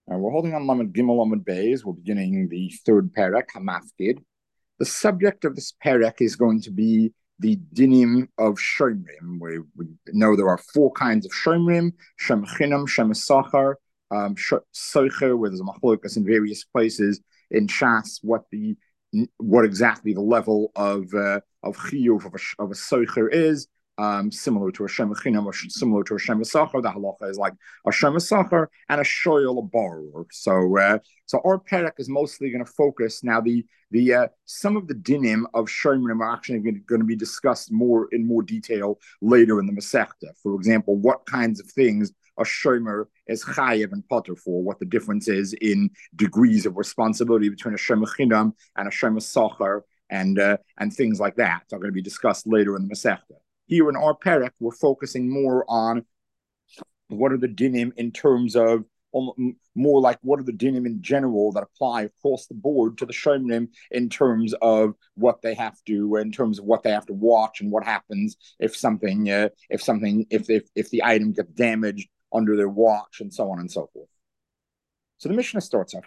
We're holding on Lamed Gimel Lamed Beis. We're beginning the third parak, Hamafkid. The subject of this parak is going to be the dinim of shomrim. We know there are four kinds of shomrim: shem chinam, shem sachar, soicher, where there's a machlokas in various places in Shas what exactly the level of chiyuv of a soicher is. Similar to a Shem Chinam or similar to a Shem Sachar. The halacha is like a Shem Sachar and a Shoyal, a borrower. So our parak is mostly going to focus now. The some of the dinim of Shomrim are actually going to be discussed in more detail later in the Masechta. For example, what kinds of things a shomer is chayev and potter for, what the difference is in degrees of responsibility between a Shem Chinam and a Shem Sachar, and things like that are going to be discussed later in the Masechta. Here in our parak, we're focusing more on what are the dinim in terms of more like what are the dinim in general that apply across the board to the shomrim in terms of what they have to, in terms of what they have to watch and what happens if the item gets damaged under their watch and so on and so forth. So the Mishnah starts off,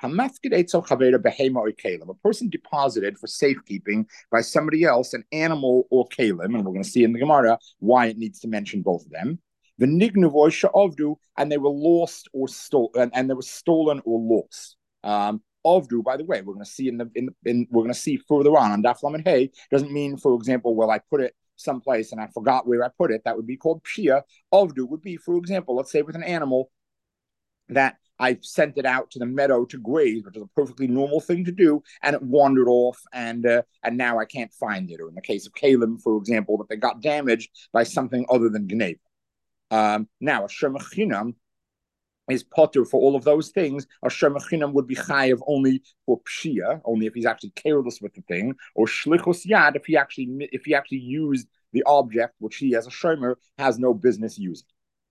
a person deposited for safekeeping by somebody else, an animal or kalim, and we're going to see in the Gemara why it needs to mention both of them. The nignuvoy sha'avdu, and they were lost or stolen, and they were stolen or lost. Avdu, by the way, we're going to see we're going to see further on Daf Lamed Hey, doesn't mean, for example, well, I put it someplace and I forgot where I put it. That would be called pshia. Avdu would be, for example, let's say with an animal that I sent it out to the meadow to graze, which is a perfectly normal thing to do, and it wandered off, and now I can't find it. Or in the case of Kalim, for example, that they got damaged by something other than Gneva. Now, a Shemachinam is potter for all of those things. A Shemachinam would be chayiv only for pshia, only if he's actually careless with the thing, or shlichus yad if he actually used the object which he, as a shomer, has no business using.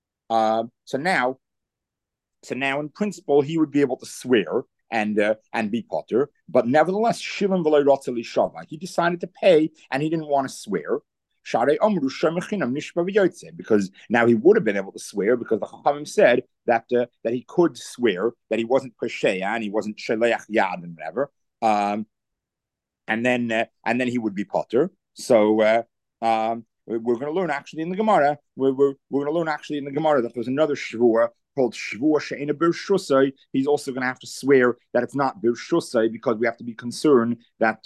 So now, in principle, he would be able to swear and be potter, but nevertheless, shilim v'lo rotzeli shava. He decided to pay, and he didn't want to swear. Because now he would have been able to swear, because the Chachamim said that he could swear, that he wasn't pesheya and he wasn't sheleach yad and whatever, and then he would be potter. So we're going to learn actually in the Gemara. We're going to learn actually in the Gemara that there's another shvua called Shvua She'ena Birshusai. He's also going to have to swear that it's not Birshusai, because we have to be concerned that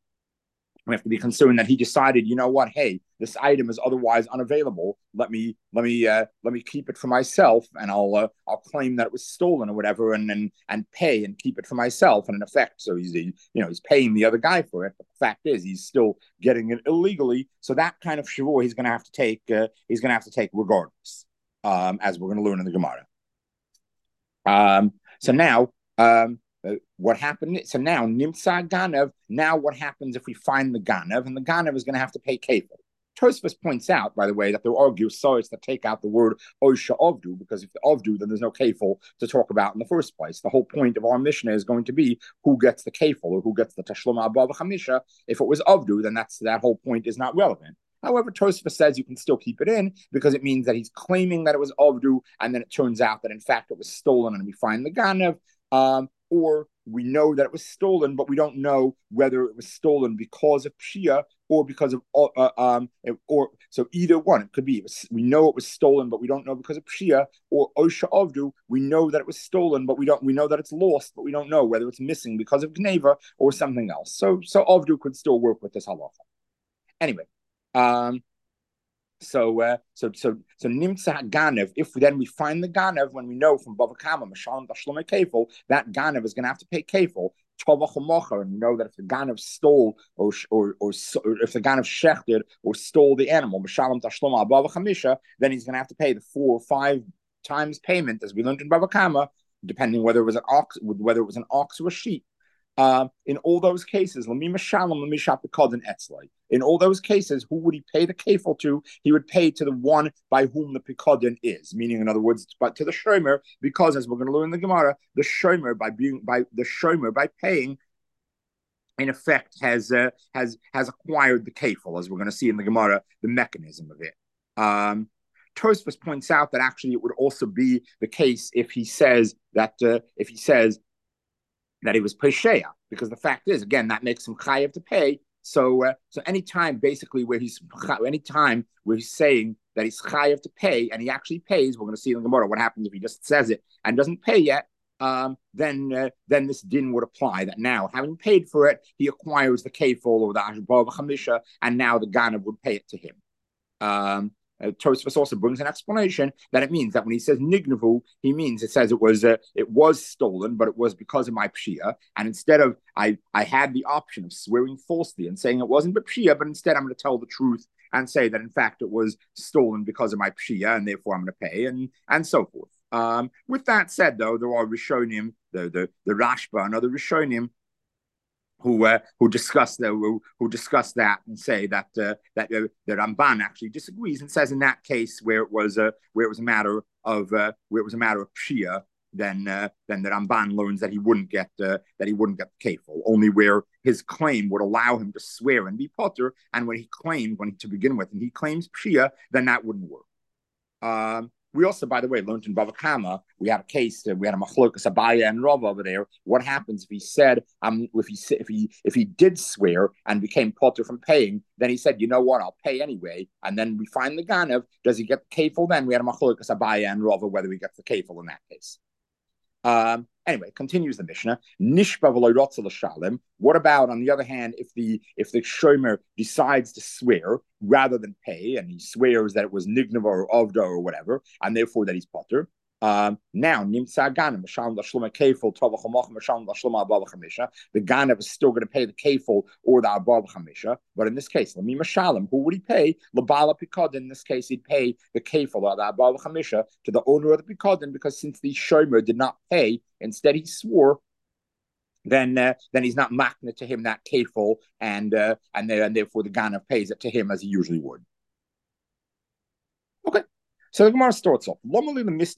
he decided, you know what, hey, this item is otherwise unavailable. Let me keep it for myself, and I'll claim that it was stolen or whatever, and pay and keep it for myself. And in effect, so he's paying the other guy for it. But the fact is, he's still getting it illegally. So that kind of shivur he's going to have to take. He's going to have to take regardless, as we're going to learn in the Gemara. So now, what happened? So now, Nimtza Ganav. Now, what happens if we find the Ganav? And the Ganav is going to have to pay kefil. Tosfos points out, by the way, that there are Gilsois that take out the word Oisha Ovdu, because if the Ovdu, then there's no kefil to talk about in the first place. The whole point of our Mishnah is going to be who gets the kefil, or who gets the Tashlum Abba Chamisha. If it was Ovdu, then that whole point is not relevant. However, Tosfos says you can still keep it in, because it means that he's claiming that it was Ovdu, and then it turns out that in fact it was stolen, and we find the Ganav, or we know that it was stolen, but we don't know whether it was stolen because of pshia or because of so either one. It could be we know it was stolen, but we don't know because of pshia, or osha avdu. We know that it was stolen, but we know that it's lost, but we don't know whether it's missing because of gneva or something else. So avdu could still work with this halacha. Anyway, So nimtza ganav. If then we find the ganav, when we know from Bava Kama Mashalim Tashlum Kefil, that ganav is going to have to pay kefil. And we know that if the ganav stole or if the ganav shechted or stole the animal, Mashalim Tashlum Bava Chamisha, then he's going to have to pay the 4 or 5 times payment, as we learned in Bava Kama, depending whether it was an ox or a sheep. In all those cases, in all those cases, who would he pay the kefil to? He would pay to the one by whom the pikadon is, meaning, in other words, but to the shomer, because as we're going to learn in the Gemara, the shomer by paying, in effect, has acquired the kefil, as we're going to see in the Gemara, the mechanism of it. Tosfos points out that actually it would also be the case if he says that he was pesheya, because the fact is, again, that makes him chayev to pay. So any time basically where he's saying that he's chayev to pay and he actually pays, we're going to see in the Gemara what happens if he just says it and doesn't pay yet. Then this din would apply, that now, having paid for it, he acquires the kefil or the ashbar v'chamisha, and now the ganav would pay it to him. Tosfos also brings an explanation that it means that when he says nignavu, it says it was stolen, but it was because of my pshia, and instead of I had the option of swearing falsely and saying it wasn't pshia, but instead I'm going to tell the truth and say that in fact it was stolen because of my pshia, and therefore I'm going to pay, and so forth. With that said, though, there are Rishonim, the Rashba and other Rishonim who discuss that and say that the Ramban actually disagrees and says in that case where it was a matter of pshia, then the Ramban learns that he wouldn't get the kefil, only where his claim would allow him to swear and be potter, and when he claims pshia, then that wouldn't work. We also, by the way, learned in Bava Kama, we had a case, we had a machlokas Abaya and Rav over there. What happens if he said, if he did swear and became potter from paying, then he said, you know what, I'll pay anyway, and then we find the ganav, does he get the kefil then? We had a machlokas Abaya and Rav whether he gets the kefil in that case. Anyway, continues the Mishnah. Nishba v'lo rotza l'shalem. What about, on the other hand, if the shomer decides to swear rather than pay, and he swears that it was nignav or ovda or whatever, and therefore that he's potter? Now nimtza ganim m'shalom l'shloma kefil tovach hamach m'shalom l'shloma abava chamisha. The ganav is still going to pay the kefil or the abava chamisha, but in this case, l'mi m'shalom, who would he pay? L'bala pikadin. In this case, he'd pay the kefil or the abava chamisha to the owner of the pikadin, because since the shomer did not pay, instead he swore, then he's not makna to him that kefil, and therefore the ganav pays it to him as he usually would. Okay. So the Gemara starts off. Why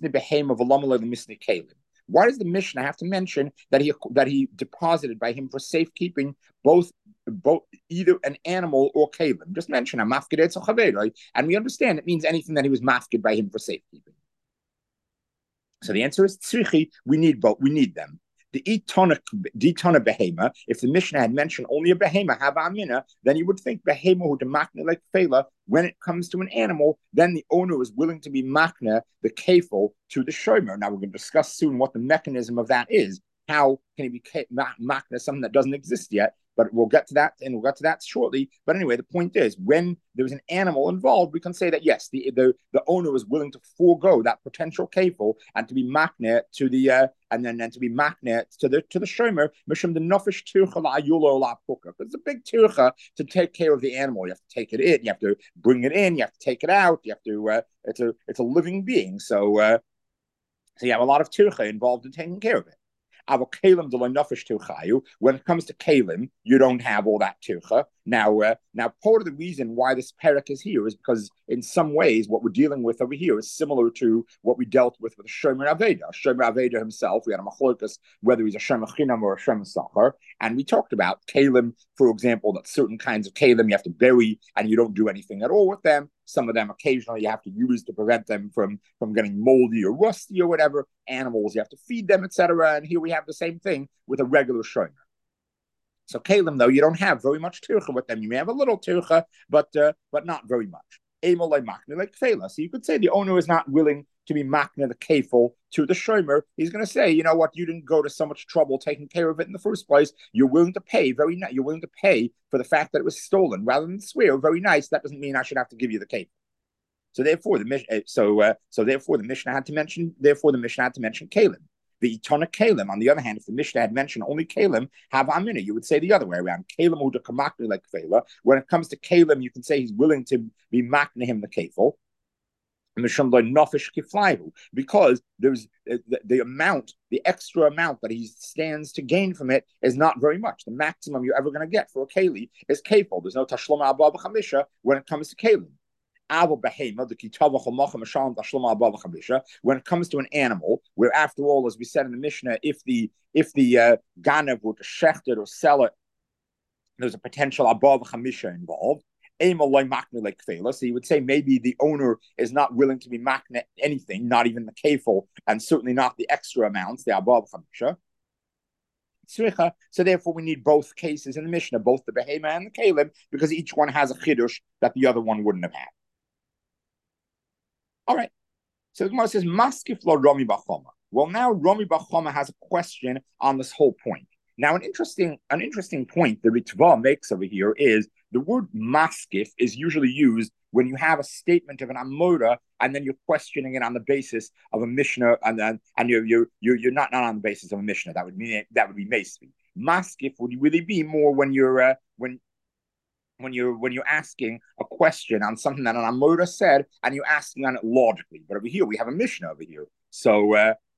does the Mishnah have to mention that he deposited by him for safekeeping both either an animal or kalim? Just mention a mafked, right? And we understand it means anything that he was mafked by him for safekeeping. So the answer is tzrichi. We need both. We need them. The itona behema. If the Mishnah had mentioned only a behema, haba amina, then you would think behema who demakna like fela. When it comes to an animal, then the owner is willing to be makna the kefil to the shomer. Now we're going to discuss soon what the mechanism of that is. How can he be makna something that doesn't exist yet? But we'll get to that, and we'll get to that shortly. But anyway, the point is, when there's an animal involved, we can say that yes, the owner is willing to forego that potential kefil and to be makne to the and then to be makne to the shomer. Mishum the nofish tircha la yulo la puka. It's a big tircha to take care of the animal. You have to take it in, you have to bring it in, you have to take it out, you have to. It's a living being, so you have a lot of tircha involved in taking care of it. When it comes to kalim, you don't have all that tircha. Now, part of the reason why this parak is here is because in some ways what we're dealing with over here is similar to what we dealt with Shomer Aveda. Shomer Aveda himself, we had a machlokas whether he's a Shomer Chinam or a Shomer Sachar, and we talked about kalim, for example, that certain kinds of kalim you have to bury and you don't do anything at all with them. Some of them occasionally you have to use to prevent them from getting moldy or rusty or whatever. Animals, you have to feed them, etc. And here we have the same thing with a regular shomer. So kalim, though, you don't have very much tircha with them. You may have a little tircha, but not very much. So you could say the owner is not willing to be makna the kefil to the shomer. He's going to say, you know what, you didn't go to so much trouble taking care of it in the first place. You're willing to pay You're willing to pay for the fact that it was stolen rather than swear. Very nice. That doesn't mean I should have to give you the kefil. So therefore, the Mishnah had to mention. Therefore, the Mishnah had to mention kalim. The itona kalim, on the other hand, if the Mishnah had mentioned only kalim, have amina, you would say the other way around. Kalim uda kamakni like fela. When it comes to kalim, you can say he's willing to be makna him the kefil. Because there's the extra amount that he stands to gain from it is not very much. The maximum you're ever going to get for a keli is kefil. There's no tashlama abba chamisha when it comes to kalim. When it comes to an animal, where after all, as we said in the Mishnah, if the ganav were to shecht it or sell it, there's a potential abba chamisha involved. So you would say maybe the owner is not willing to be makne anything, not even the kefil, and certainly not the extra amounts, the above chamisha. So therefore, we need both cases in the Mishnah, both the behema and the kalim, because each one has a chiddush that the other one wouldn't have had. All right. So the Gemara says, "Maskif lo Rami Bachoma." Well, now Rami Bachoma has a question on this whole point. Now, an interesting point the Ritva makes over here is the word maskif is usually used when you have a statement of an amoda and then you're questioning it on the basis of a mishnah, and you're not on the basis of a mishnah. That would be mesvi. Maskif would really be more when you're asking a question on something that an amoda said and you're asking on it logically. But over here we have a mishnah over here, so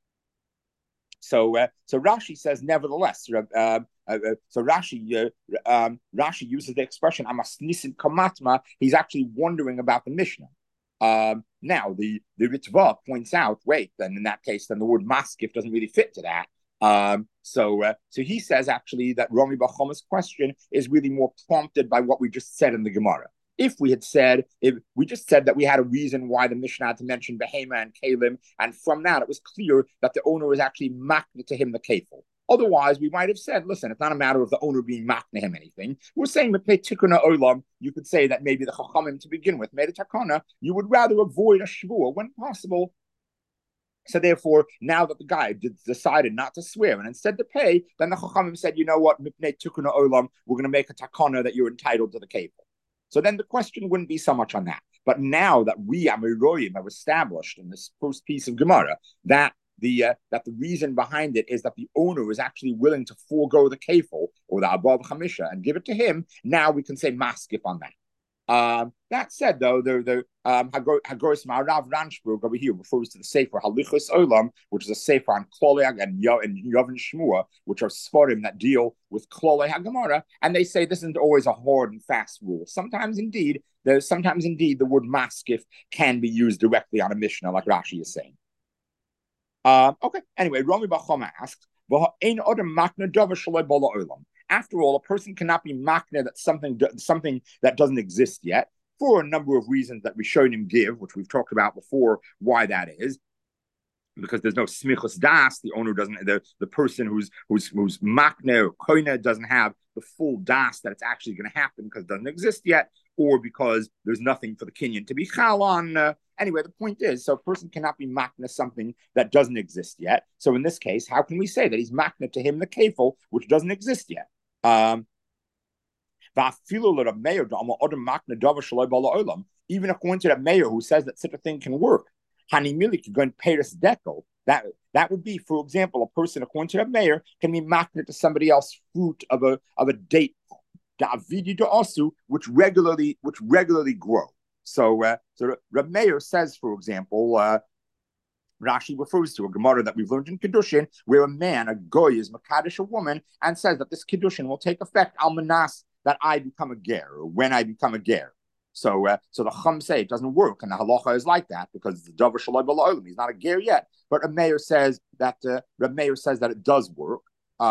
Rashi says, nevertheless. So Rashi uses the expression "amasnisim kamatma." He's actually wondering about the Mishnah. Now the Ritva points out, wait, then in that case, then the word maskif doesn't really fit to that. So he says actually that Rami Bachoma's question is really more prompted by what we just said in the Gemara. If we just said that we had a reason why the Mishnah had to mention Behema and Kalim, and from that it was clear that the owner was actually makna to him the kefil. Otherwise, we might have said, listen, it's not a matter of the owner being makna him anything. We're saying with Tikuna Olam, you could say that maybe the Chachamim to begin with made a takana, you would rather avoid a shvur when possible. So therefore, now that the guy decided not to swear and instead to pay, then the Chachamim said, you know what, Mipnei Tikuna Olam, we're going to make a takana that you're entitled to the kefil. So then the question wouldn't be so much on that. But now that we, Amiroyim, have established in this first piece of Gemara that the reason behind it is that the owner is actually willing to forego the kefil or the above chamisha and give it to him, now we can say maskif on that. That said, though, the Hagoras Ma'arav Ranshburg over here refers to the Sefer Halichos Olam, which is a Sefer on Klolei and Yavin Shmua, which are Sfarim that deal with Klolei HaGemara, and they say this isn't always a hard and fast rule. Sometimes indeed the word maskif can be used directly on a Mishnah, like Rashi is saying. Okay. Anyway, Rami Bachoma asks, after all, a person cannot be makna that something that doesn't exist yet for a number of reasons that Rishonim give, which we've talked about before, why that is. Because there's no smichus das, the owner doesn't, the person who's makna or koine doesn't have the full das that it's actually going to happen because it doesn't exist yet, or because there's nothing for the kinyan to be chal on. Anyway, the point is, so a person cannot be makna something that doesn't exist yet. So in this case, how can we say that he's makna to him the kefil, which doesn't exist yet? Even according to that mayor who says that such a thing can work, that would be, for example, a person according to that mayor can be makna to somebody else fruit of a date, which regularly grow. So Reb Meir says, for example, Rashi refers to a Gemara that we've learned in Kiddushin, where a goy is Makadish a woman, and says that this Kiddushin will take effect al manas, that I become a ger, or when I become a ger. So the Chum say it doesn't work, and the halacha is like that because the davar shaloi b'la'olam, he's not a ger yet. But Reb Meir says that it does work,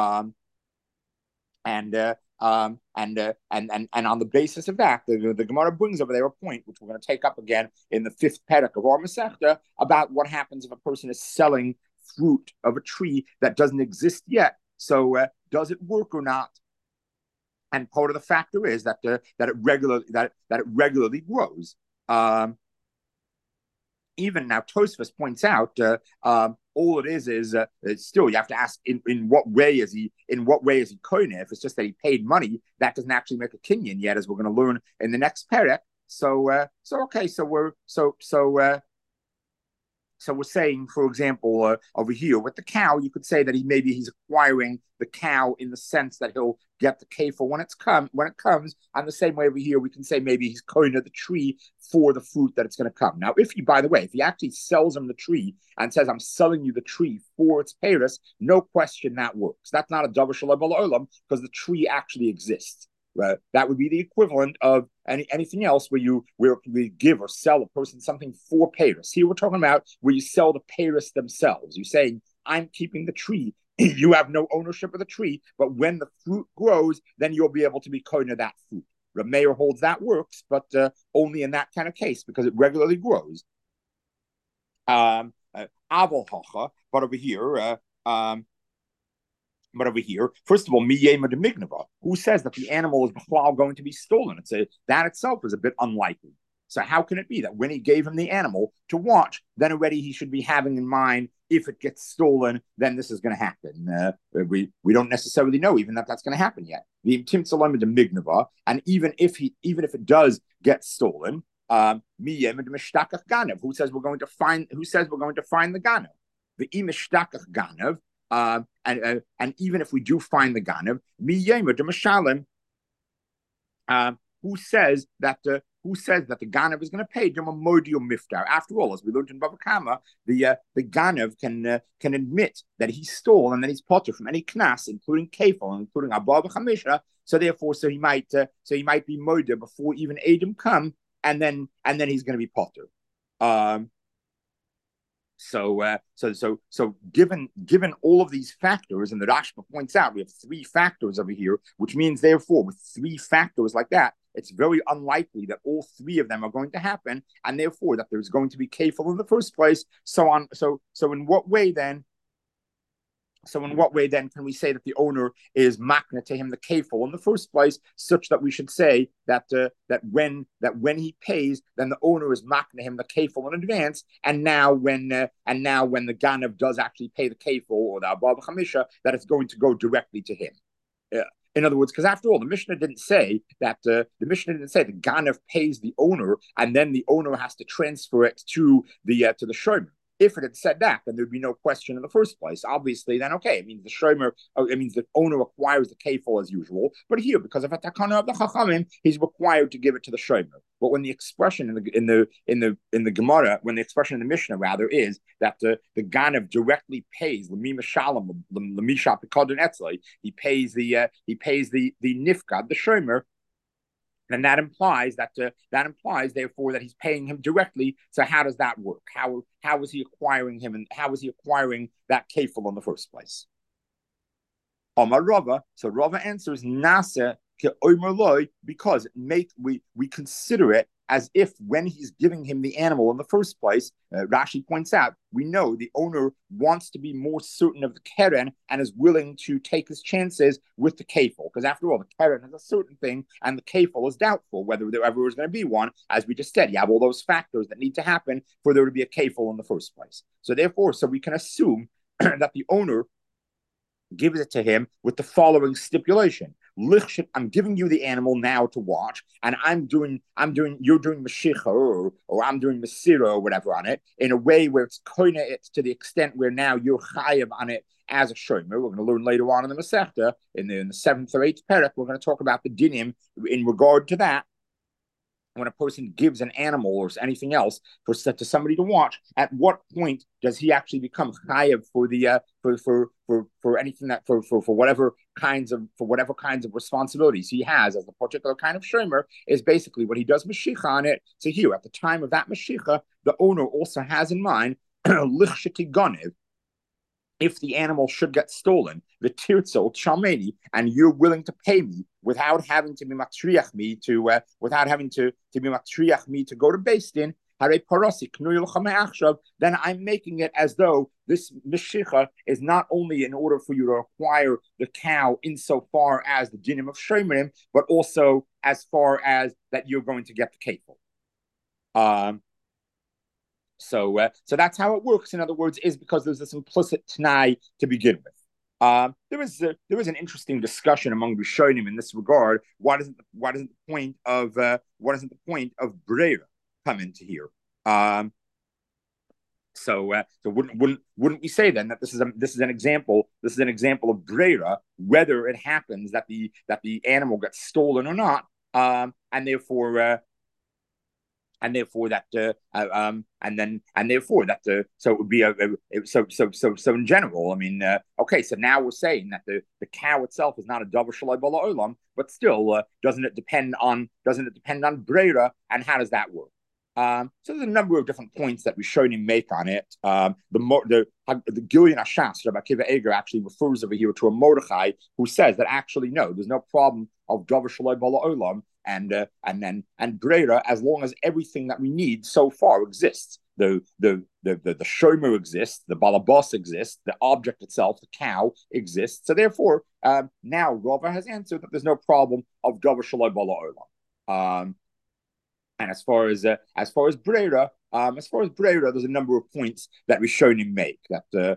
and on the basis of that, the Gemara brings over there a point which we're going to take up again in the fifth perek of our Masechta about what happens if a person is selling fruit of a tree that doesn't exist yet. So does it work or not? And part of the factor is that it regularly grows. Even now, Tosfos points out all it is still you have to ask in what way is he koine? If it's just that he paid money, that doesn't actually make a kinyan yet, as we're going to learn in the next perek. So we're saying, for example, over here with the cow, you could say that he's acquiring the cow in the sense that he'll get the kefir when it comes. And the same way over here, we can say maybe he's koine the tree for the fruit that it's going to come. Now, if he actually sells him the tree and says, I'm selling you the tree for its peiros, no question that works. That's not a davar shaloi b'la'olam because the tree actually exists. That would be the equivalent of anything else where we give or sell a person something for peiros. Here we're talking about where you sell the peiros themselves. You're saying, I'm keeping the tree. You have no ownership of the tree, but when the fruit grows, then you'll be able to be koine that fruit. Rameir holds that works, but only in that kind of case because it regularly grows. Aval hacha, but over here, first of all, miyema de mignava. Who says that the animal is going to be stolen? That itself is a bit unlikely. So how can it be that when he gave him the animal to watch, then already he should be having in mind if it gets stolen, then this is going to happen. We don't necessarily know even that that's going to happen yet. The imtim tzalem de mignava, and even if it does get stolen, who says we're going to find the ganav? The imishtachach ganav. And even if we do find the ganav, who says that the ganav is going to pay miftar? After all, as we learned in Bava Kama, the ganav can admit that he stole and that he's potter from any knas, including kefil, including abba v'chamisha. So therefore, he might be murder before even Adam come, and then he's going to be potter. So given all of these factors, and the Rashba points out we have three factors over here, which means therefore with three factors like that, it's very unlikely that all three of them are going to happen, and therefore that there's going to be kefil in the first place. So in what way then? So in what way then can we say that the owner is makna to him the kefil in the first place, such that we should say that when he pays, then the owner is makna him the kefil in advance, and now when the ganav does actually pay the kefil or the abba chamisha, that it's going to go directly to him. In other words, because after all, the Mishnah didn't say the ganav pays the owner and then the owner has to transfer it to the shomer. If it had said that, then there'd be no question in the first place. Obviously, then okay, it means the owner acquires the kefil as usual. But here, because of a takana of the chachamim, he's required to give it to the shomer. But when the expression in the Gemara, when the expression in the Mishnah rather is that the ganav directly pays l'mima shalom l'misha pekadon etzlei, he pays the nifkad, the shomer. And that implies therefore that he's paying him directly. So how does that work? How is he acquiring him, and how is he acquiring that kefil in the first place? Amar Rava. So Rava answers nasa because we consider it as if when he's giving him the animal in the first place, Rashi points out, we know the owner wants to be more certain of the keren and is willing to take his chances with the kefil. Because after all, the keren is a certain thing and the kefil is doubtful whether there ever is going to be one. As we just said, you have all those factors that need to happen for there to be a kefil in the first place. So therefore, we can assume that the owner gives it to him with the following stipulation. I'm giving you the animal now to watch, and you're doing Mashicha or I'm doing Masira or whatever on it in a way where it's koina it to the extent where now you're chayav on it as a shomer. We're going to learn later on in the Masechta, in the 7th or 8th perek, we're going to talk about the dinim in regard to that. When a person gives an animal or anything else to somebody to watch, at what point does he actually become chayav for the for anything that for whatever kinds of responsibilities he has as a particular kind of shomer is basically when he does mashicha on it. So here, at the time of that mashicha, the owner also has in mind lichsheti ganev. If the animal should get stolen, the tirtzel chalmeni, and you're willing to pay me without having to be matriach me to go to Beis Din, then I'm making it as though this mishicha is not only in order for you to acquire the cow insofar as the dinim of shomerim, but also as far as that you're going to get the kefil. So that's how it works. In other words, is because there's this implicit t'nai to begin with. There was an interesting discussion among Rishonim in this regard. Why doesn't the point of Breira come into here? So wouldn't we say then that this is an example of Breira, whether it happens that the animal gets stolen or not, and therefore that so it would be so in general. I mean, okay, so now we're saying that the cow itself is not a davar shalai bala olam, but still, doesn't it depend on Breira, and how does that work? So there's a number of different points that Rishonim make on it. The Gilyon Hashas, Rabbi Akiva Eger, actually refers over here to a Mordechai who says that actually no, there's no problem of Davar Shaloi Bala Olam and Brera as long as everything that we need so far exists. The shomer exists, the balabas exists, the object itself, the cow exists. So therefore, now Rava has answered that there's no problem of Davar Shaloi Bala Olam. And as far as Brera, there's a number of points that Rishonim make. That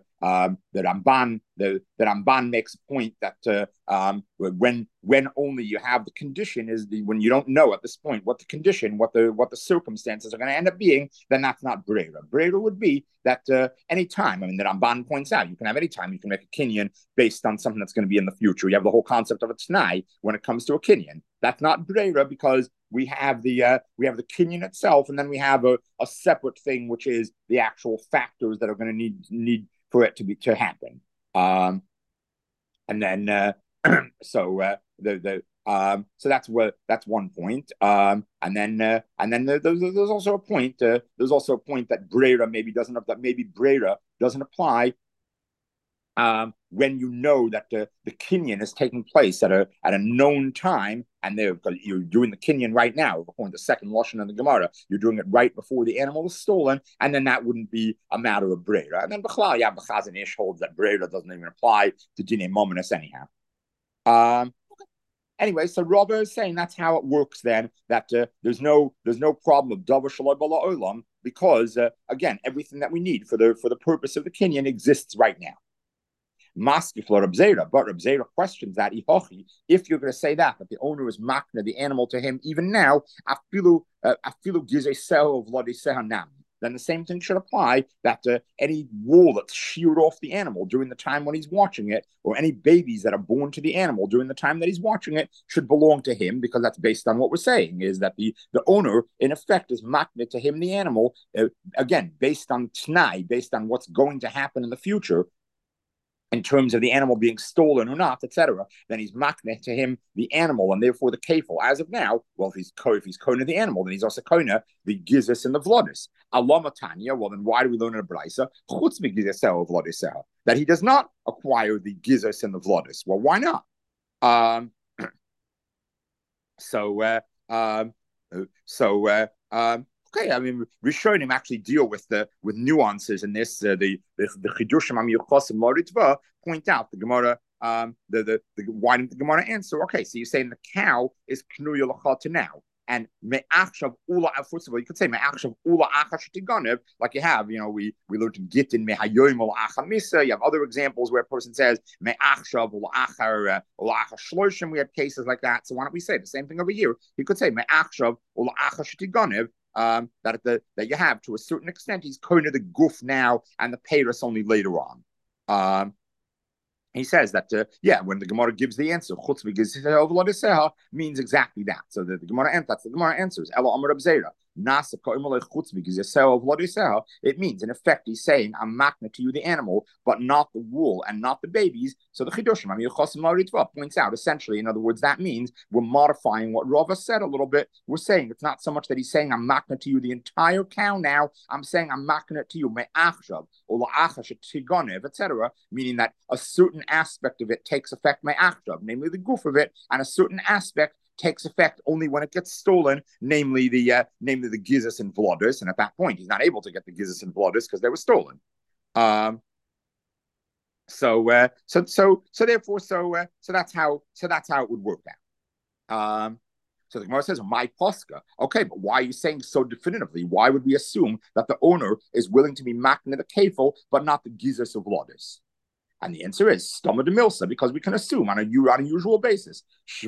Ramban makes a point that when only you have the condition is when you don't know at this point what the condition, what the circumstances are going to end up being, then that's not Brera. Brera would be that any time. I mean, the Ramban points out you can have any time you can make a kinyan based on something that's going to be in the future. You have the whole concept of a t'nai when it comes to a kinyan. That's not Brera because we have the kinyan itself, and then we have a separate thing, which is the actual factors that are going to need for it to happen. And then so that's one point. And then there's also a point. There's also a point that Brera maybe Brera doesn't apply when you know that the kinyan is taking place at a known time, and you're doing the kinyan right now, according to the second lashon of the Gemara, you're doing it right before the animal is stolen, and then that wouldn't be a matter of Brera. And then Bechlal, yeah, Bechazan Ish holds that Brera doesn't even apply to Dinei Mominus anyhow. Anyway, so Rava is saying that's how it works then, that there's no problem of Davar Shaloi Bala Olam because again, everything that we need for the purpose of the kinyan exists right now. Maski for Reb Zera, but Reb Zera questions that if you're going to say that the owner is makna the animal to him even now, afilu gizei sel of lodi sehanam, then the same thing should apply that any wool that's sheared off the animal during the time when he's watching it, or any babies that are born to the animal during the time that he's watching it, should belong to him, because that's based on what we're saying, is that the owner, in effect, is makna to him the animal, again, based on t'nai, based on what's going to happen in the future, in terms of the animal being stolen or not, etc., then he's makneh to him the animal, and therefore the kefil. As of now, well, if he's kona the animal, then he's also kona the gizis and the vlodis. Alama Tanya, well, then why do we learn in a brisa chutz migizesel vlodisel that he does not acquire the gizis and the vlodis? Well, why not? Okay, I mean, Rishonim actually deal with nuances in this. The Chidushim Amiyuchosim Loritva point out the Gemara. Why didn't the Gemara answer? Okay, so you're saying the cow is Knuya Lachata now, and Me'achshav Ula. First of all, you could say Me'achshav Ula Achashtiganev, like you have. We learned in Gittin Mehayoim Ula Achamisa. You have other examples where a person says Me'achshav Ula Achar Ula Achashloshim. We have cases like that. So why don't we say the same thing over here? You could say Me'achshav Ula Achashtiganev. That you have to a certain extent. He's kind of the goof now, and the payros only later on. He says that when the Gemara gives the answer, means exactly that. So the Gemara answers. Ela Amar Reb Zera. It means, in effect, he's saying, I'm makna to you the animal, but not the wool and not the babies. So the Chidushim points out, essentially, in other words, that means we're modifying what Rava said a little bit. We're saying it's not so much that he's saying, I'm makna to you the entire cow now. I'm saying, I'm makna to you me'achshav, or la'achash tigonev, etc., meaning that a certain aspect of it takes effect me'achshav, namely the goof of it, and a certain aspect takes effect only when it gets stolen, namely the gizis and vlodis, and at that point he's not able to get the gizis and vlodis because they were stolen. So that's how it would work out. So the Gemara says, "My posca." Okay, but why are you saying so definitively? Why would we assume that the owner is willing to be makna the kefil, but not the gizis of vlodis? And the answer is stoma de milsa, because we can assume on a usual basis.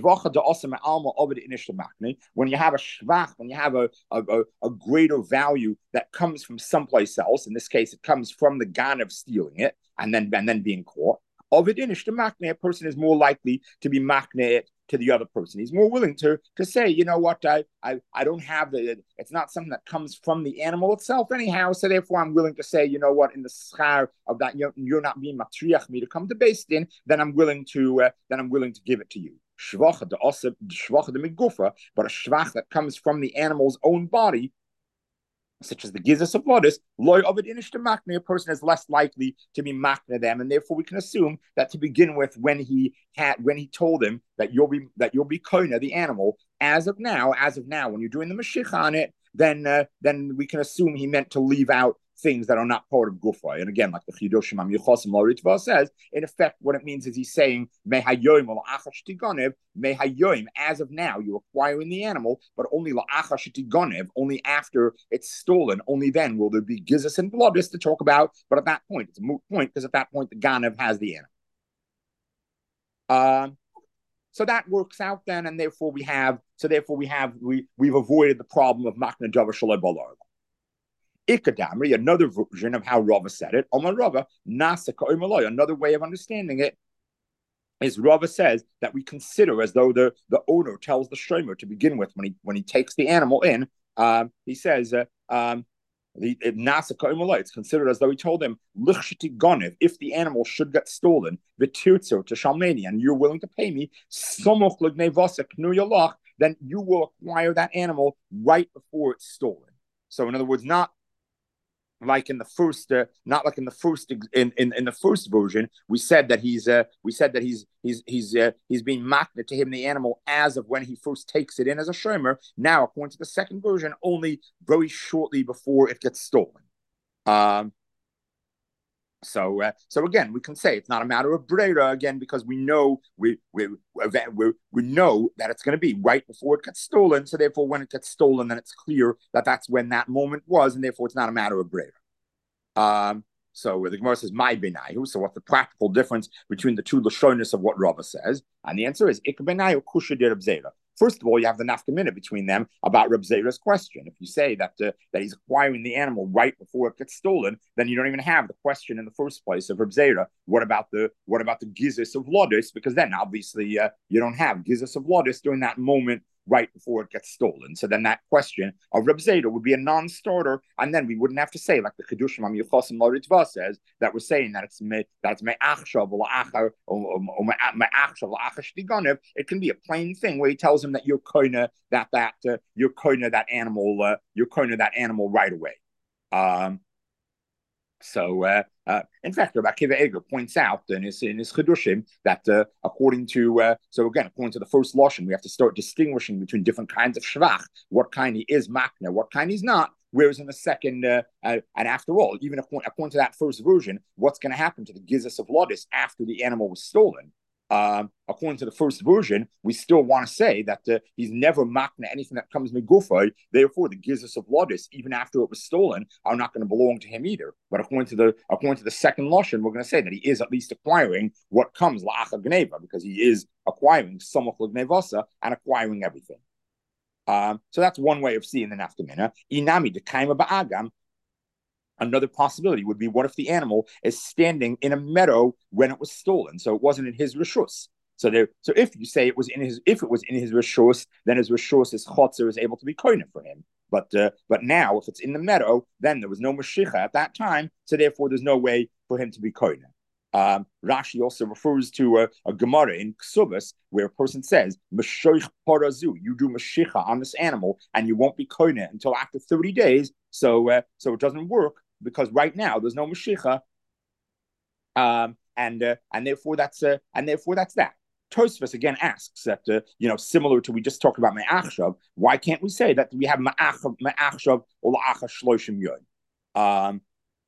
When you have a shvach, when you have a greater value that comes from someplace else, in this case, it comes from the gan of stealing it and then being caught. Ovid inish makne, a person is more likely to be makne it to the other person. He's more willing to say, you know what, I don't have it's not something that comes from the animal itself anyhow, so therefore I'm willing to say, you know what, in the schar of that, you're not being matriach me to come to Beis Din, then I'm willing to give it to you. Shvacha de migufa, but a shvach that comes from the animal's own body, such as the gizas of lotus, loy ovid inish to makne, a person is less likely to be makne them, and therefore we can assume that to begin with, when he told him that you'll be koina the animal, as of now, when you're doing the mashiach on it, then we can assume he meant to leave out things that are not part of gufa. And again, like the Chidushim Am Yuchosim Laritva says, in effect, what it means is he's saying mehayoim or la'achash tigonev, mehayoim, as of now, you're acquiring the animal, but only la'achash tigonev, only after it's stolen, only then will there be gizas and bloodus to talk about. But at that point, it's a moot point because at that point the ganev has the animal. So that works out then, and therefore we've avoided the problem of makna davar shaloi balar. Ikadamri, another version of how Rava said it, Omar Rava, Nasaka Imaloy, another way of understanding it is Rava says that we consider as though the owner tells the shomer to begin with when he takes the animal in, he says it's considered as though he told him, if the animal should get stolen, to Shalmani, and you're willing to pay me, then you will acquire that animal right before it's stolen. So in other words, not like in the first version, we said that he's being makna to him the animal as of when he first takes it in as a shomer. Now, according to the second version, only very shortly before it gets stolen. So again, we can say it's not a matter of brera again because we know we know that it's going to be right before it gets stolen. So therefore, when it gets stolen, then it's clear that that's when that moment was, and therefore it's not a matter of brera. So the Gemara says, "My benayu." So what's the practical difference between the two lashonis of what Rava says? And the answer is ik benayu kusha de Reb Zera. First of all, you have the nafkamina between them about Reb Zera's question. If you say that he's acquiring the animal right before it gets stolen, then you don't even have the question in the first place of Reb Zera. What about the gizis of lodis? Because then obviously you don't have gizis of lodis during that moment right before it gets stolen. So then that question of Reb Zera would be a non-starter, and then we wouldn't have to say, like the Chidushim Am Yuchosim Laritva says, that we're saying that it's me'achshav la'achar or me'achshav la'achar shtigonev. It can be a plain thing where he tells him that you're koina that animal right away. In fact, Rabbi Akiva Eger points out in his Chidushim that according to the first lashon, we have to start distinguishing between different kinds of shvach, what kind he is makna, what kind he's not. Whereas in the second, and after all, even according to that first version, what's going to happen to the gizas of lodis after the animal was stolen? According to the first version, we still want to say that he's never makna anything that comes megufay. Therefore, the gizas of lodis, even after it was stolen, are not going to belong to him either. But according to the second lashon, we're going to say that he is at least acquiring what comes la'acha gneva, because he is acquiring samach l'gnevasa and acquiring everything. So that's one way of seeing the nafkamina. Inami dekaima ba'agam. Another possibility would be, what if the animal is standing in a meadow when it was stolen, so it wasn't in his rishus? So if you say it was in his rishus, then his rishus, his chotzer, is able to be koina for him. But now, if it's in the meadow, then there was no mashicha at that time, so therefore there's no way for him to be koina. Rashi also refers to a Gemara in Ksubas where a person says, "Mashoich parazu," you do mashicha on this animal, and you won't be koina until after 30 days. So it doesn't work because right now there's no mashicha, and therefore that's that. Tosfos again asks that similar to we just talked about me'achshav, why can't we say that we have me'achshav or la'achar shloshim yod?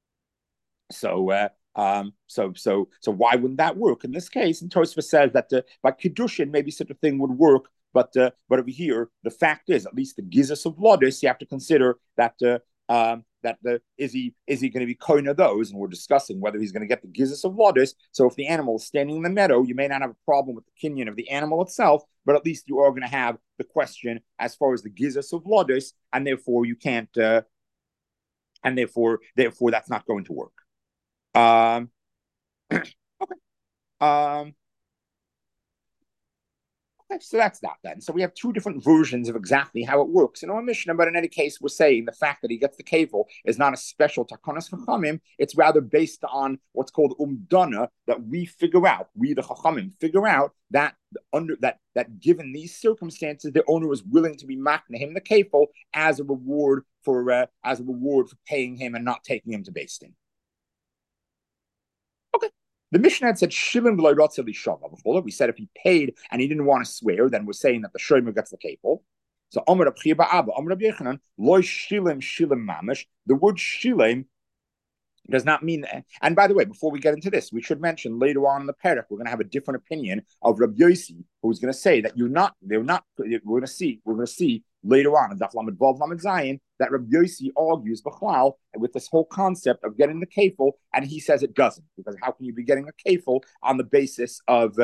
So why wouldn't that work in this case? And Tosfos says that by Kiddushin, maybe such a thing would work, but over here, the fact is, at least the gizas of lodis, you have to consider that is he going to be koina those, and we're discussing whether he's going to get the gizas of lodis. So if the animal is standing in the meadow, you may not have a problem with the kinyan of the animal itself, but at least you are going to have the question as far as the gizas of lodis, and therefore you can't, and therefore that's not going to work. Okay. Okay, so that's that then. So we have two different versions of exactly how it works in our Mishnah, but in any case, we're saying the fact that he gets the kavel is not a special takanas chachamim. It's rather based on what's called umdana, that we figure out, we the chachamim figure out that that given these circumstances, the owner is willing to be makna him the kavel as a reward for paying him and not taking him to Beis Din. Okay. The Mishnah had said shilim v'lo rotza lishava before. We said if he paid and he didn't want to swear, then we're saying that the shomer gets the kafel. So Amar Reb Chia bar Abba, Amar Reb Yechanan, loy shilim mamish. The word shilim does not mean that. And by the way, before we get into this, we should mention later on in the parak, we're going to have a different opinion of Rabbi Yossi, who's going to say that we're going to see later on in Daf Lamed Vav Lamed Zayin that Rabbi Yossi argues B'chlal with this whole concept of getting the kafel, and he says it doesn't, because how can you be getting a kafel on the basis of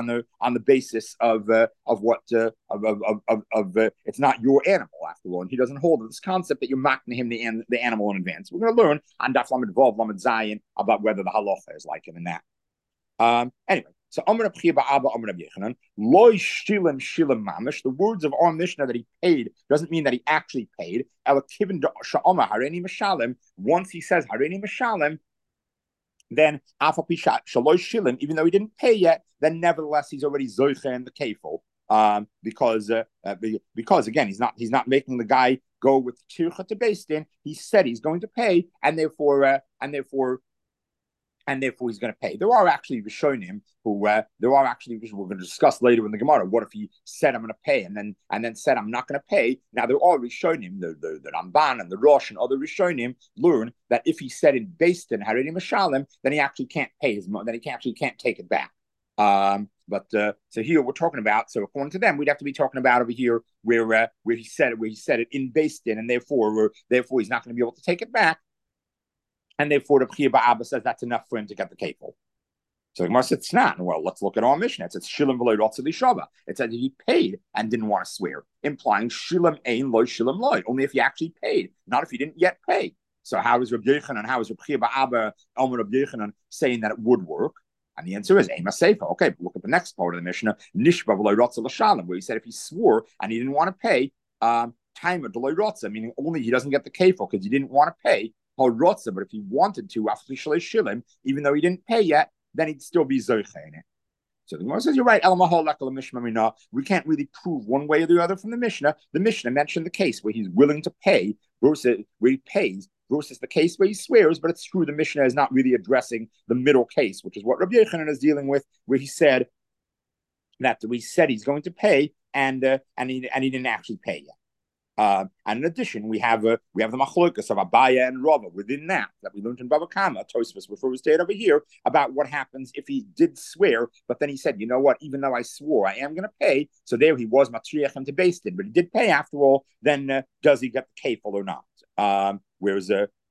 it's not your animal after all, and he doesn't hold this concept that you're marking him the animal in advance. We're going to learn on Daf Lamed Vav Lamed Zayin about whether the halacha is like it in that. Anyway. So Amar Reb Chia bar Abba, Amar Reb Yechanan, loy shilim mamish. The words of our Mishnah that he paid doesn't mean that he actually paid. Elakivin sha'ama hareni mishalem. Once he says hareni mishalem, then afal pishat shaloy shilim. Even though he didn't pay yet, then nevertheless he's already zoicha in the kafel. Because again he's not making the guy go with tircha to Beis Din. He said he's going to pay, and therefore he's going to pay. There are actually Rishonim who we're going to discuss later in the Gemara. What if he said I'm going to pay and then said I'm not going to pay? Now there are Rishonim, the Ramban and the Rosh and other Rishonim learn that if he said in Beis Din Haredi Mishalem, then he actually can't pay his money. Then he actually can't take it back. So here we're talking about. So according to them, we'd have to be talking about over here where he said it in Beis Din, and therefore he's not going to be able to take it back. And therefore, the Chia bar Abba says that's enough for him to get the kafel. So the Gemara says it's not. Well, let's look at our Mishnah. It says shilim v'lo rotza lishava. It said he paid and didn't want to swear, implying shilim ein loy shilim loy. Only if he actually paid, not if he didn't yet pay. So how is Reb Yechanan and how is Reb Chia bar Abba, Omer Reb Yechanan saying that it would work? And the answer is Ema Seifa. Okay, but look at the next part of the Mishnah, Nishba v'lo rotza l'shalem, where he said if he swore and he didn't want to pay, timer d'loy rotza, meaning only he doesn't get the kafel because he didn't want to pay. But if he wanted to, even though he didn't pay yet, then he'd still be zoiche in it. So the Gemara says, you're right, we can't really prove one way or the other from the Mishnah. The Mishnah mentioned the case where he's willing to pay versus where he pays versus the case where he swears, but it's true the Mishnah is not really addressing the middle case, which is what Rabbi Yechanan is dealing with, where he said he's going to pay and he didn't actually pay yet. And in addition, we have the machlokas of Abaya and Rava within that we learned in Baba Kama. Tosfos refers to it over here about what happens if he did swear, but then he said, you know what, even though I swore, I am going to pay. So there he was matriach him to Beis Din, but he did pay after all. Then does he get the kafel or not? Whereas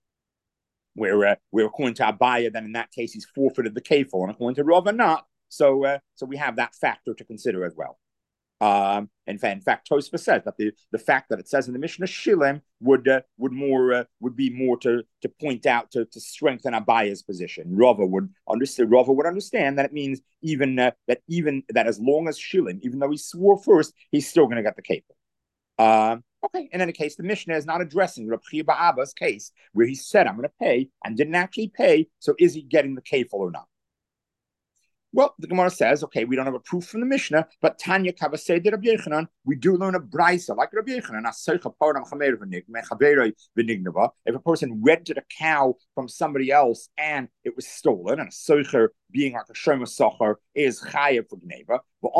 where according to Abaya, then in that case he's forfeited the kafel, and according to Rava, not. So we have that factor to consider as well. In fact, Tosfos says that the fact that it says in the Mishnah Shilem would be more to point out to strengthen Abaya's position. Rava would understand that it means even that as long as Shilem, even though he swore first, he's still going to get the kafel. Okay, in any case, the Mishnah is not addressing Reb Chia bar Abba's case where he said I'm going to pay and didn't actually pay. So is he getting the kafel or not? Well, the Gemara says, okay, we don't have a proof from the Mishnah, but Tanya Kavasei de Rabbi Yechanan, we do learn a brisa like Rabbi Yechanan. If a person rented a cow from somebody else and it was stolen, and a soicher being like a shomer socher is chayav for gneva,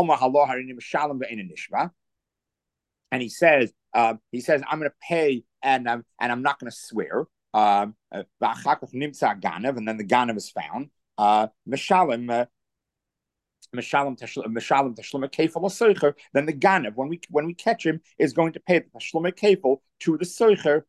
and he says, I'm going to pay and I'm not going to swear. And then the ganav is found. Meshalem tashlum kefil l'soicher, then the ganav, when we catch him, is going to pay the tashlum kefil to the soicher.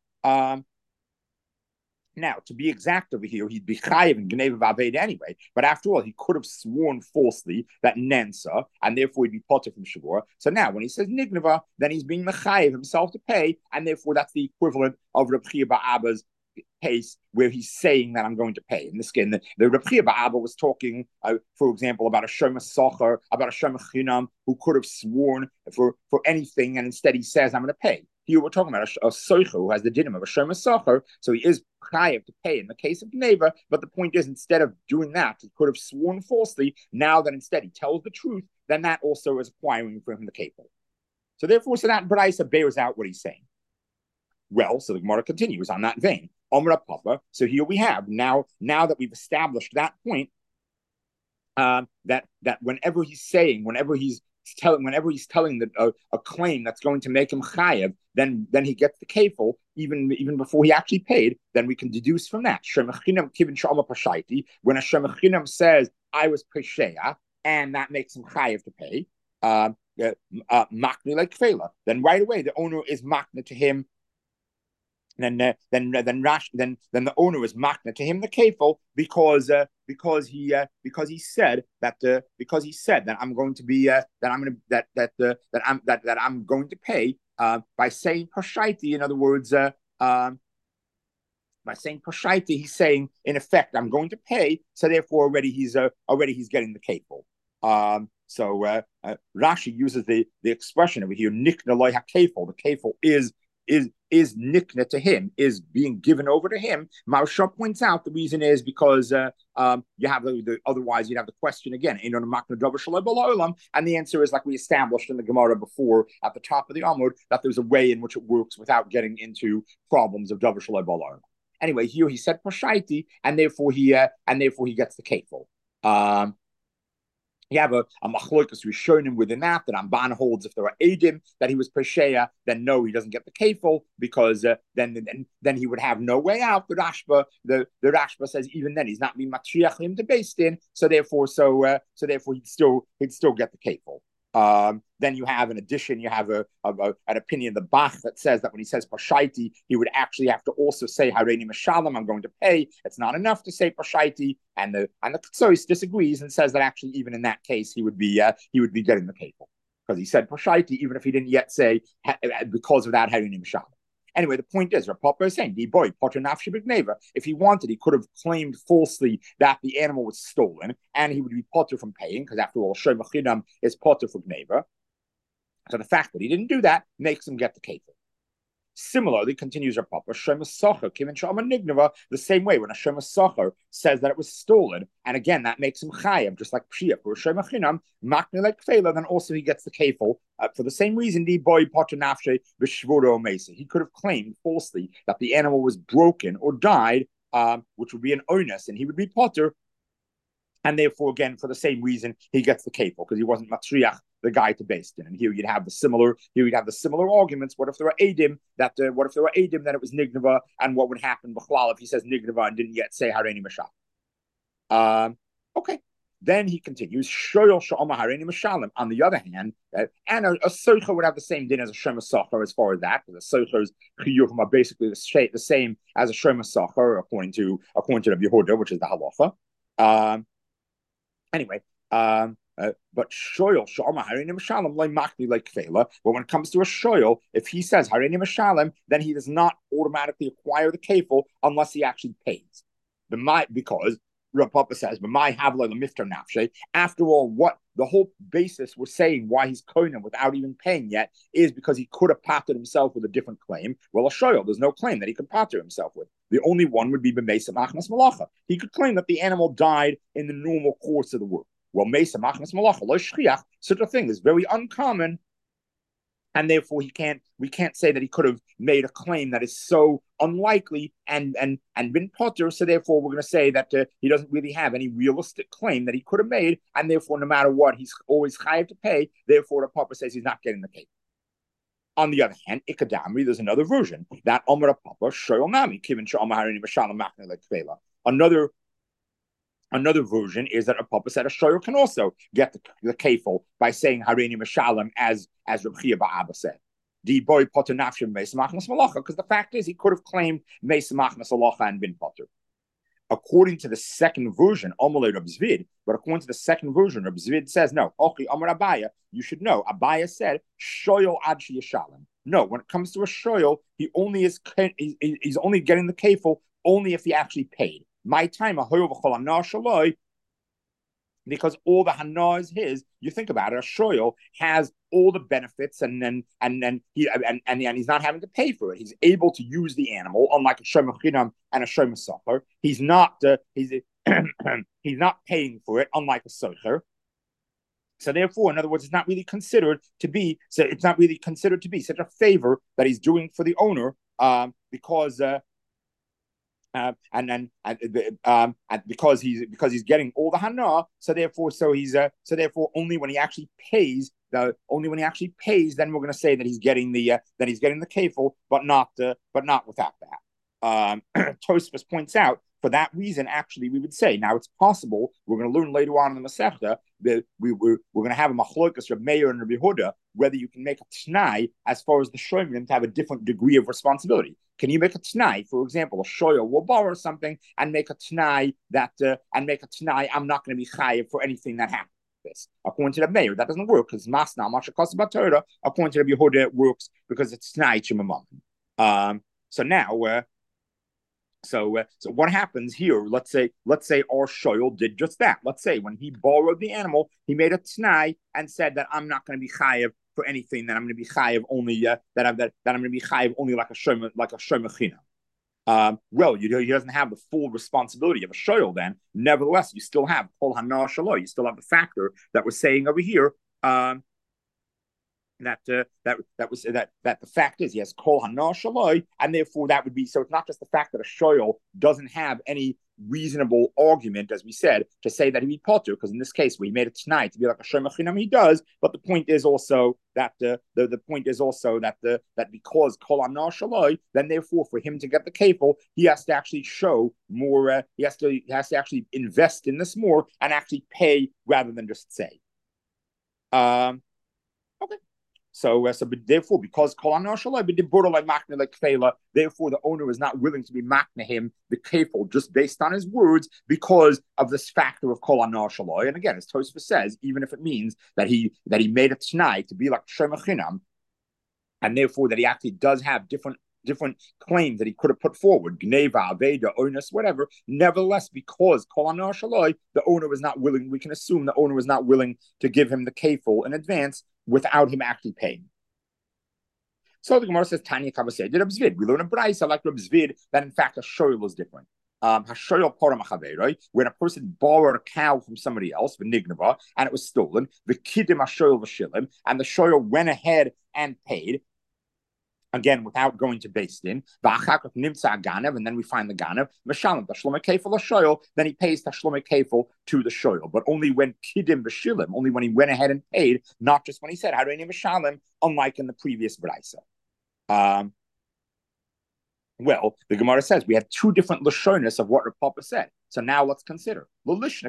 Now, to be exact over here, he'd be chayiv and gneva v'aved anyway. But after all, he could have sworn falsely that nensa, and therefore he'd be potter from shavur. So now, when he says nigneva, then he's being mechayiv himself to pay, and therefore that's the equivalent of Reb Chia bar Abba's case where he's saying that I'm going to pay. In this case, the Reb Chia Ba'aba was talking, for example, about a Shema Socher, about a Shema Chinam who could have sworn for anything, and instead he says, I'm going to pay. Here we're talking about a Socher who has the dinim of a Shema Socher, so he is chayav to pay in the case of Gneva, but the point is, instead of doing that, he could have sworn falsely. Now that instead he tells the truth, then that also is acquiring for him the kefil. So therefore, so that Baraisa bears out what he's saying. Well, so the Gemara continues on that vein. Omra Papa. So here we have now that we've established that point, that whenever he's telling that a claim that's going to make him chayav, then he gets the kefil even before he actually paid. Then we can deduce from that when a shemachinam says I was pesheya, and that makes him chayav to pay. Makni like kfela. Then right away the owner is makna to him. Then the owner is makna to him the kefil because he said that I'm going to be that I'm going to pay by saying pashaiti. In other words, by saying pashaiti, he's saying in effect I'm going to pay. So therefore already he's getting the kefil. So Rashi uses the expression over here nikna loy hakefil. The kefil is nikna to him, is being given over to him. Maharsha points out the reason is because you have otherwise you'd have the question again, and the answer is like we established in the Gemara before at the top of the Amud, that there's a way in which it works without getting into problems of davar shalai b'olam. Anyway, here he said pashaiti, and therefore he gets the kefil. You have a machlokas rishonim within that Ramban holds if there are edim that he was pesheya, then no, he doesn't get the kefil because then he would have no way out. The Rashba says even then he's not being matriach him to based in, so therefore he'd still get the kefil. Then you have, in addition, you have an opinion of the Bach that says that when he says pashaiti, he would actually have to also say hareini mashalem, I'm going to pay. It's not enough to say pashaiti, and the Ketzoris disagrees and says that actually even in that case he would be getting the kefil because he said pashaiti even if he didn't yet say because of that hareini mashalem. Anyway, the point is, Rav Papa is saying, if he wanted, he could have claimed falsely that the animal was stolen, and he would be potter from paying, because after all, Shema Chinam is potter for Gneva. So the fact that he didn't do that makes him get the kefil. Similarly, continues Rav Papa, Shema Socher, Kivin Shama Nignava, the same way when a Shema Socher says that it was stolen, and again, that makes him chayav, just like Pshia, for Shema Chinam, Makne like Kfela, then also he gets the kefil. For the same reason, he could have claimed falsely that the animal was broken or died, which would be an onus, and he would be potter. And therefore, again, for the same reason, he gets the kefil because he wasn't matriach the guy to based in. And here you'd have the similar arguments. What if there were edim that it was nignava, and what would happen b'chlal if he says nignava and didn't yet say hareini mashal? Okay. Then he continues, shoyol sha'oma hareini mashalim. On the other hand, and a soicher would have the same din as a shema socher as far as that, because the soicher's chiyuvim are basically the same as a shema socher according to the Yehuda, which is the halacha. Anyway, but shoyol sha'oma hareini mashalim like makni like kfela. But when it comes to a shoyol, if he says hareini mashalim, then he does not automatically acquire the kefil unless he actually pays. Because Rav Papa says, after all, what the whole basis we're saying why he's kohen without even paying yet is because he could have patted himself with a different claim. Well, a shoyol, there's no claim that he could patter himself with. The only one would be b'meisa machnas malacha. He could claim that the animal died in the normal course of the work. Well, meisa machnas malacha, lo shchiach, such a thing is very uncommon, and therefore we can't say that he could have made a claim that is so unlikely and been potter. So therefore, we're going to say that he doesn't really have any realistic claim that he could have made, and therefore, no matter what, he's always chayav to pay. Therefore, the Papa says he's not getting the cake. On the other hand, Ikadamri, there's another version that Omer Papa Shoyol Nami Kivin Sha'amar Harini Mashalam Machne Like Kvela. Another version is that a Papa said a shoyer can also get the kefil by saying hareini mashalim, as Reb Chia Ba'aba said. Because the fact is he could have claimed meis machnas halacha and been potter. According to the second version, Omalei Reb Zvid, but according to the second version, Reb Zvid says no. Ochi Amar Abaya, you should know. Abaya said shoyol ad yishalim. No, when it comes to a shoyl, he's only getting the kefil only if he actually paid. My time a because all the hana is his. You think about it, a shoyl has all the benefits, and he's not having to pay for it. He's able to use the animal, unlike a shomer chinam and a shomer sacher. He's not paying for it, unlike a socher. So therefore, in other words, it's not really considered to be. So it's not really considered to be such a favor that he's doing for the owner, because and then because he's getting all the hana, so therefore only when he actually pays then we're going to say that he's getting the kefil, but not without that. Tosfos points out, for that reason, actually, we would say, now it's possible, we're going to learn later on in the Masechta, that we're going to have a machlokas of Meir and Rabbi Huda, whether you can make a t'nai as far as the shoyim to have a different degree of responsibility. Can you make a t'nai, for example, a shoyel will borrow something and make a t'nai I'm not going to be chayiv for anything that happens. This. According to the Meir, that doesn't work because masna mashakos b'Torah. According to Rabbi Yehuda, it works because it's t'nai chimamam. So now, so what happens here? Let's say our shoyel did just that. Let's say when he borrowed the animal, he made a t'nai and said that I'm not going to be chayiv for anything, that I'm going to be chayiv only that I'm going to be chayiv only like a shomer chinam. Well, he doesn't have the full responsibility of a shoyel. Then, nevertheless, you still have kol hana shalo. You still have the factor that we're saying over here. That the fact is he has kol hana shaloi, and therefore that would be, so it's not just the fact that a shoyel doesn't have any reasonable argument, as we said, to say that he'd be potter, because in this case we made it tonight to be like a shomer chinam, he does. But the point is also that that because kol hana shaloi, then therefore for him to get the kefil, he has to actually show more. He has to actually invest in this more and actually pay rather than just say. Okay. So therefore, because therefore the owner is not willing to be makna him the kefil just based on his words because of this factor of kol shaloi. And again, as Tosfos says, even if it means that he made a t'nai to be like shomer chinam, and therefore that he actually does have different claims that he could have put forward, gneva, aveda, onus, whatever. Nevertheless, because kol shaloi, the owner was not willing. We can assume the owner was not willing to give him the kefil in advance without him actually paying. So the Gemara says, Tanya Kabaseh did Reb Zvid. We learn a brayso like Reb Zvid that in fact a shoyl is different. Hashoyel param right? When a person borrowed a cow from somebody else, v'nignava, and it was stolen, v'kidim hashoyel v'shilim, and the shoyl went ahead and paid. Again, without going to Beis Din, and then we find the ganav. Then he pays tashlomei kefil to the shoyl, but only when kidim b'shilim, only when he went ahead and paid, not just when he said hareini b'shalim, unlike in the previous brayso. Well, the Gemara says we have two different lashonis of what Rav Papa said. So now let's consider. This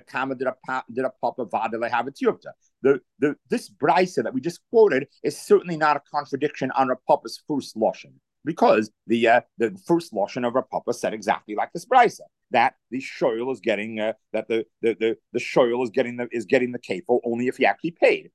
brayso that we just quoted is certainly not a contradiction on Rav Papa's first lashon, because the first lashon of Rav Papa said exactly like this brayso, that the shoyl is getting that the shoyl is getting the kefil only if he actually paid.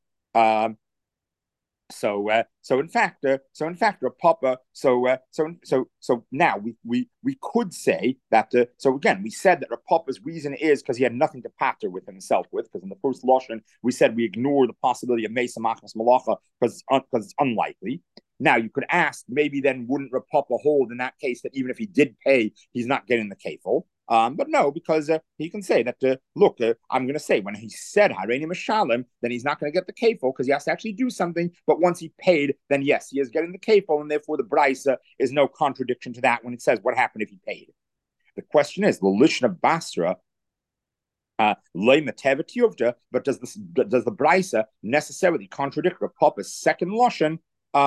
So in fact, Papa. So now we could say that. So again, we said that Papa's reason is because he had nothing to patter with himself with. Because in the first lashon, we said we ignore the possibility of Mesa Machmas Malacha because it's unlikely. Now you could ask, maybe then wouldn't Papa hold in that case that even if he did pay, he's not getting the kefil? But no, because he can say that, look, I'm going to say when he said Hareini Mashalim, then he's not going to get the kefil because he has to actually do something. But once he paid, then yes, he is getting the kefil, and therefore the brayso is no contradiction to that when it says what happened if he paid. The question is, the Lishna Basra, but does the brayso necessarily contradict Rav Papa's second lashon?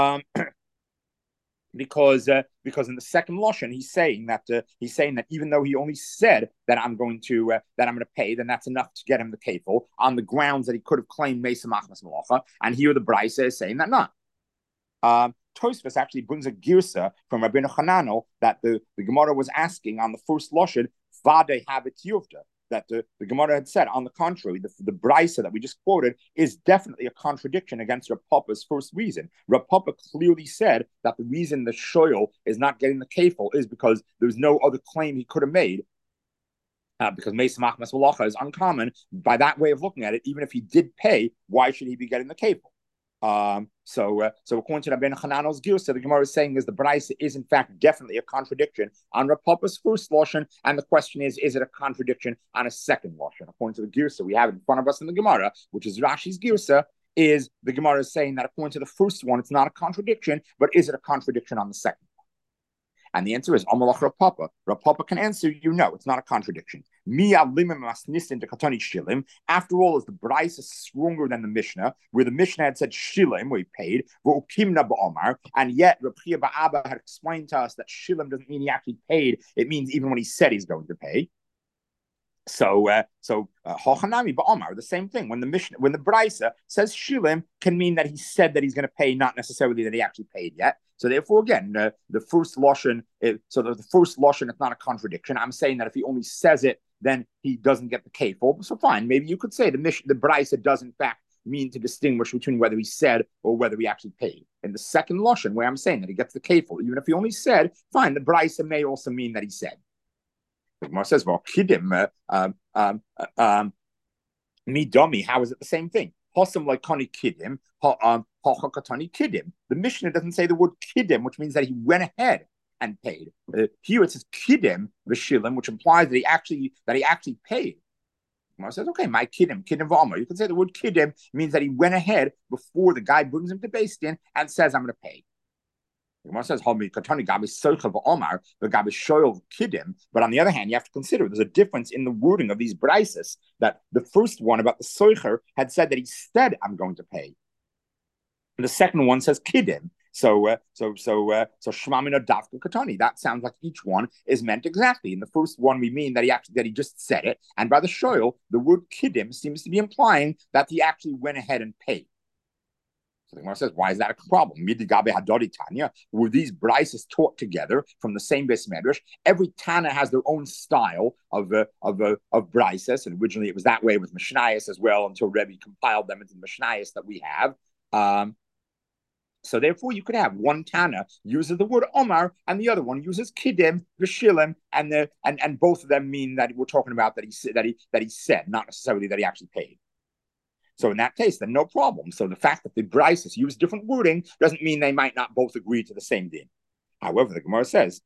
Because in the second lashon he's saying that even though he only said that I'm going to pay, then that's enough to get him the kefil on the grounds that he could have claimed Mesa Machmas Malacha, and here the brayso is saying that not. Tosfos actually brings a girsa from Rabbeinu Hananel that the Gemara was asking on the first lashon Vade Habit Yuvda. the Gemara had said. On the contrary, the brisa that we just quoted is definitely a contradiction against Rav Papa's first reason. Rav Papa clearly said that the reason the shoyl is not getting the kefil is because there's no other claim he could have made. Because Mesa Machmas Malacha is uncommon by that way of looking at it. Even if he did pay, why should he be getting the kefil? So according to Rabbeinu Hananel's Girsa, the Gemara is saying is the Brisa is in fact definitely a contradiction on Rav Papa's first lashon, and the question is it a contradiction on a second lashon? According to the Girsa we have in front of us in the Gemara, which is Rashi's Girsa, is the Gemara is saying that according to the first one, it's not a contradiction, but is it a contradiction on the second? And the answer is Amalach Rav Papa. Rav Papa can answer you, no, it's not a contradiction. After all, is the Bryce is stronger than the Mishnah, where the Mishnah had said Shilim, where he paid, and yet Rav Chia Ba'aba had explained to us that Shilim doesn't mean he actually paid, it means even when he said he's going to pay. So Hochanami Ba'omar, the same thing. When the Brisa says Shilim, can mean that he said that he's going to pay, not necessarily that he actually paid yet. So therefore, again, the first lashon, the first lashon, it's not a contradiction. I'm saying that if he only says it, then he doesn't get the kefil. So fine, maybe you could say the Brisa does in fact mean to distinguish between whether he said or whether he actually paid. In the second lashon, where I'm saying that he gets the kefil, even if he only said, fine, the Brisa may also mean that he said. The Gemara says, well, kidim, midami, how is it the same thing? Hossam like kani kidim, hachakatani kidim. The Mishnah doesn't say the word kidim, which means that he went ahead and paid. Here it says kidim v'shilim, which implies that he actually paid. The Gemara says, okay, my kidim v'amar. You can say the word kidim means that he went ahead before the guy brings him to Beis Din and says, I'm going to pay. The Gemara says, but on the other hand, you have to consider there's a difference in the wording of these brises. That the first one about the soicher had said that he said, I'm going to pay. And the second one says kidim. So shmamina dafka katani. That sounds like each one is meant exactly. In the first one, we mean that he just said it. And by the shoyl, the word kidim seems to be implying that he actually went ahead and paid. So the Gemara says, why is that a problem? Were these brises taught together from the same Beis Medrash? Every Tana has their own style of brises, and originally it was that way with Mishnayos as well, until Rebbe compiled them into the Mishnayos that we have. So therefore, you could have one Tana uses the word Omar, and the other one uses Kidim, Vishilim, and both of them mean that we're talking about that he said, not necessarily that he actually paid. So in that case, then no problem. So the fact that the brises use different wording doesn't mean they might not both agree to the same din. However, the Gemara says,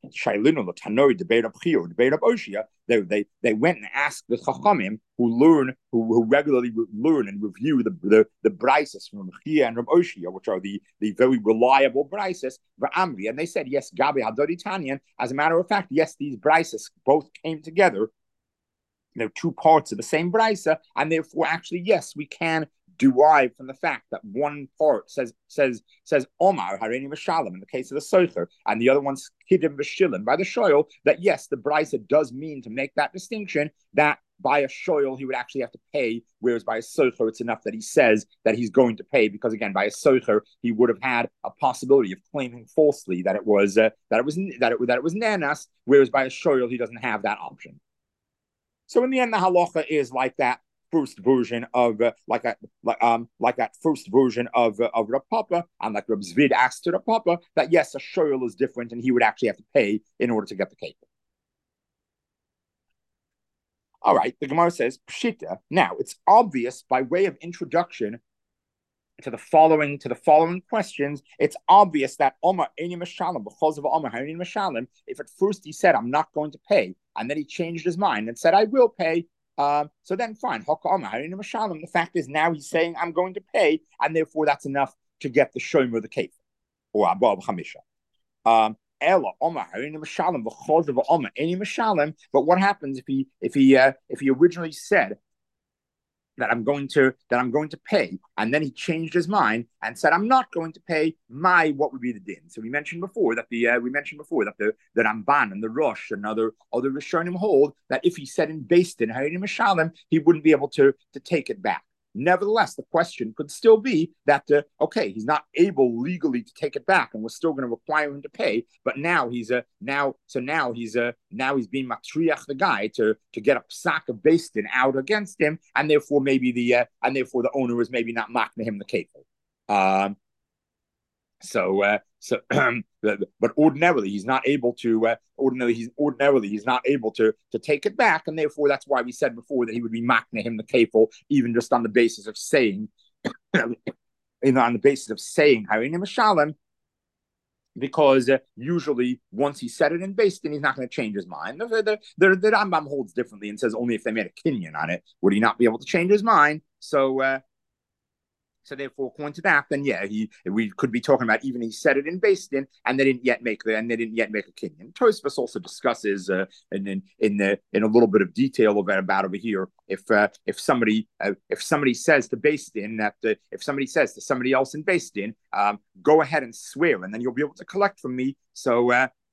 they went and asked the Chachamim who regularly learn and review the brises from Chia and Reb Oshia, which are the very reliable brises, and they said, yes, Gabi Hadori Tanyan. As a matter of fact, yes, these brises both came together. They're two parts of the same brisa, and therefore, actually, yes, we can derive from the fact that one part says Omar Hareini Vashalim in the case of the Soicher, and the other one's Kidim Vashilim by the Shoyl, that yes, the brisa does mean to make that distinction that by a Shoyl he would actually have to pay, whereas by a Soicher it's enough that he says that he's going to pay, because again, by a Soicher he would have had a possibility of claiming falsely that it was Nanas, whereas by a Shoyl he doesn't have that option. So in the end, the halacha is like that first version of like that first version of Rav Papa, and like Rav Zvid asked to Rav Papa that yes, a shoyl is different, and he would actually have to pay in order to get the kefil. All right, the Gemara says pshita. Now it's obvious by way of introduction to the following questions. It's obvious that Omar Eini Mashalim because of Omar Eini Mashalim. If at first he said I'm not going to pay, and then he changed his mind and said I will pay, so then fine. The fact is now he's saying I'm going to pay, and therefore that's enough to get the shomer the kefil or above chamisha. But what happens if he originally said that I'm going to pay, and then he changed his mind and said I'm not going to pay? What would be the din? So we mentioned before that the Ramban and the Rosh and other Rishonim hold that if he said in Beis Din Hareini Mashalim, he wouldn't be able to take it back. nevertheless, the question could still be that okay, he's not able legally to take it back, and we're still going to require him to pay. But now he's now he's being matriach the guy to get a psak of beis din out against him, and therefore the owner is maybe not makna him the kefil. But ordinarily he's not able to. Ordinarily he's not able to take it back, and therefore that's why we said before that he would be makna him the kefil, even just on the basis of saying, on the basis of saying Hareini Mishalem, because usually once he said it in beis din, he's not going to change his mind. The Rambam holds differently and says only if they made a kinyan on it would he not be able to change his mind. So therefore, according to that, then we could be talking about even he said it in beis din, and they didn't yet make a kinyan. Tosfos also discusses in a little bit of detail about over here if somebody says to beis din that if somebody says to somebody else in beis din, go ahead and swear, and then you'll be able to collect from me. So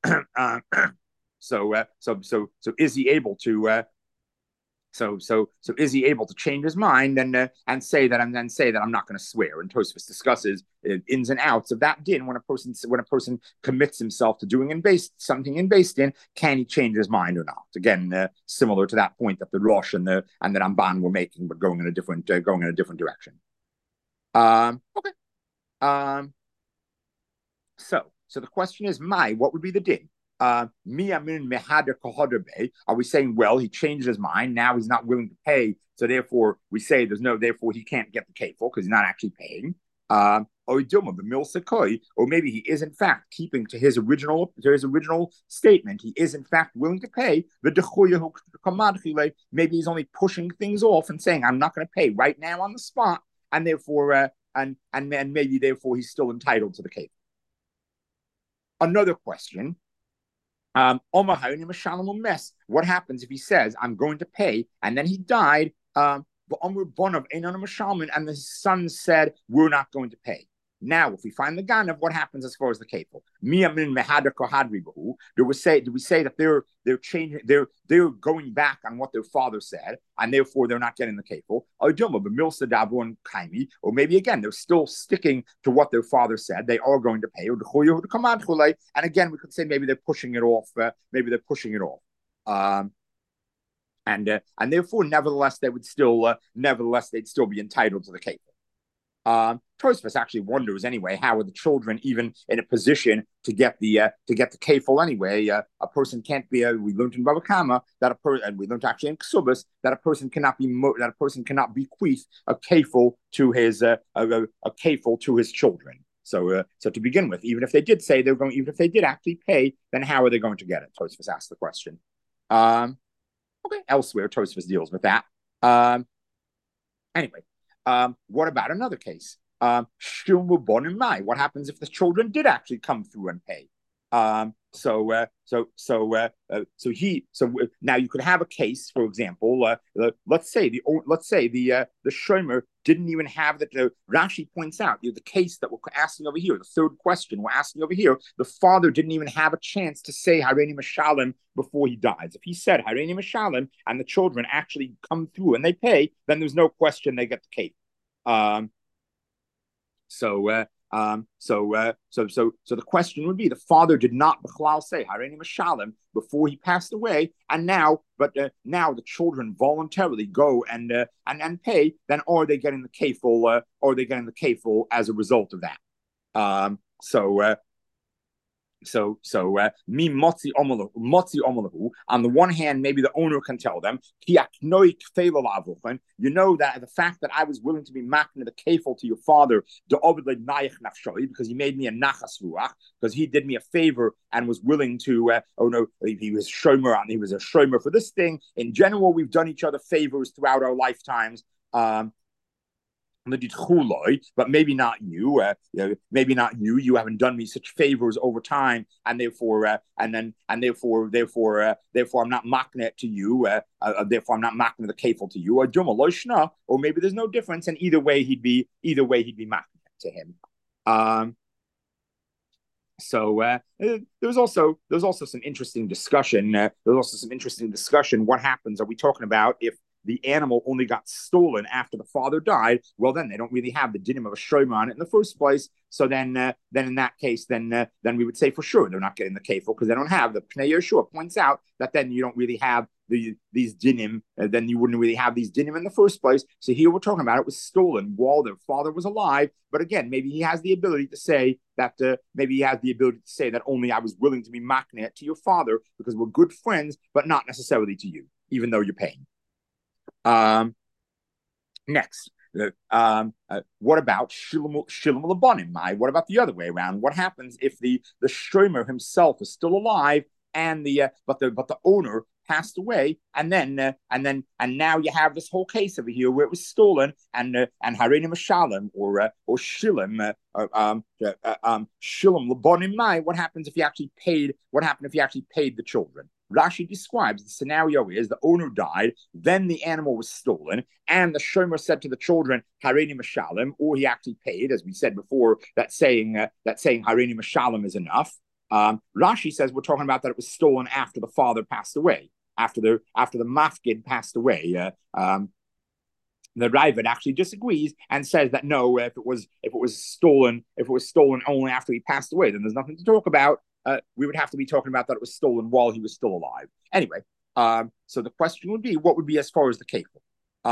is he able to? So is he able to change his mind and say that I'm not going to swear? And Tosfos discusses ins and outs of that din when a person commits himself to doing something in beis din, can he change his mind or not? Again, similar to that point that the Rosh and the Ramban were making, but going in a different direction. Okay. So the question is, what would be the din? Are we saying, well, he changed his mind, now he's not willing to pay, so therefore we say therefore he can't get the kefil because he's not actually paying? Or maybe he is in fact keeping to his original statement. He is in fact willing to pay. Maybe he's only pushing things off and saying, I'm not going to pay right now on the spot, and therefore and maybe therefore he's still entitled to the kefil. Another question. What happens if he says, I'm going to pay, and then he died, and the son said, we're not going to pay? Now, if we find the ganav, what happens as far as the kefil? Do we say that they're changing, they're going back on what their father said, and therefore they're not getting the kefil? Or maybe again they're still sticking to what their father said, they are going to pay. And again, we could say maybe they're pushing it off. And therefore, nevertheless, they'd still be entitled to the kefil. Tosfos actually wonders anyway, how are the children even in a position to get the kefil anyway? A person can't be. We learned in Bava Kama that and we learned actually in Ksubas that a person cannot bequeath a kefil to his children. So to begin with, even if they did say they're going, even if they did actually pay, then how are they going to get it? Tosfos asked the question. Okay, elsewhere Tosfos deals with that. Anyway. What about another case? What happens if the children did actually come through and pay? So now you could have a case, for example, let's say the shomer didn't even have that. Rashi points out the case that we're asking over here, the third question we're asking over here. The father didn't even have a chance to say Hareini Mishalem before he dies. If he said Hareini Mishalem and the children actually come through and they pay, then there's no question they get the cake. So the question would be: the father did not b'chlal say Hareini Mishalem before he passed away, and now the children voluntarily go and pay. Then are they getting the kefil? As a result of that? Mi motzi omalahu. On the one hand, maybe the owner can tell them, you know that the fact that I was willing to be makna the kefil to your father, because he made me a nachas ruach, because he did me a favor and was willing to. He was a shomer for this thing. In general, we've done each other favors throughout our lifetimes. But maybe not you. Maybe not you. You haven't done me such favors over time, and therefore I'm not makna it to you. Therefore, I'm not makna the kefil to you. Or maybe there's no difference, and either way he'd be makna to him. There's also some interesting discussion. What happens? Are we talking about if the animal only got stolen after the father died, well, then they don't really have the dinim of a shomer on it in the first place. So then in that case, then we would say for sure they're not getting the kefil because they don't have the Pnei Yehoshua points out that then you don't really have these dinim, then you wouldn't really have these dinim in the first place. So here we're talking about it was stolen while their father was alive. But again, maybe he has the ability to say that only I was willing to be makneh to your father because we're good friends, but not necessarily to you, even though you're paying. Next. What about Shilum Labanim? What about the other way around? What happens if the shomer himself is still alive and but the owner passed away, and now you have this whole case over here where it was stolen and Harenim Mashalim or Shilim Shilim Labanim Mai? What happens if he actually paid? What happened if he actually paid the children? Rashi describes the scenario is the owner died, then the animal was stolen, and the shomer said to the children, Hareini Mashalim, or he actually paid, as we said before, that saying Hareini Mashalim is enough. Rashi says we're talking about that it was stolen after the father passed away, after the mafkid passed away. The Raavad actually disagrees and says that no, if it was stolen only after he passed away, then there's nothing to talk about. We would have to be talking about that it was stolen while he was still alive. Anyway, so the question would be, what would be as far as the kefil?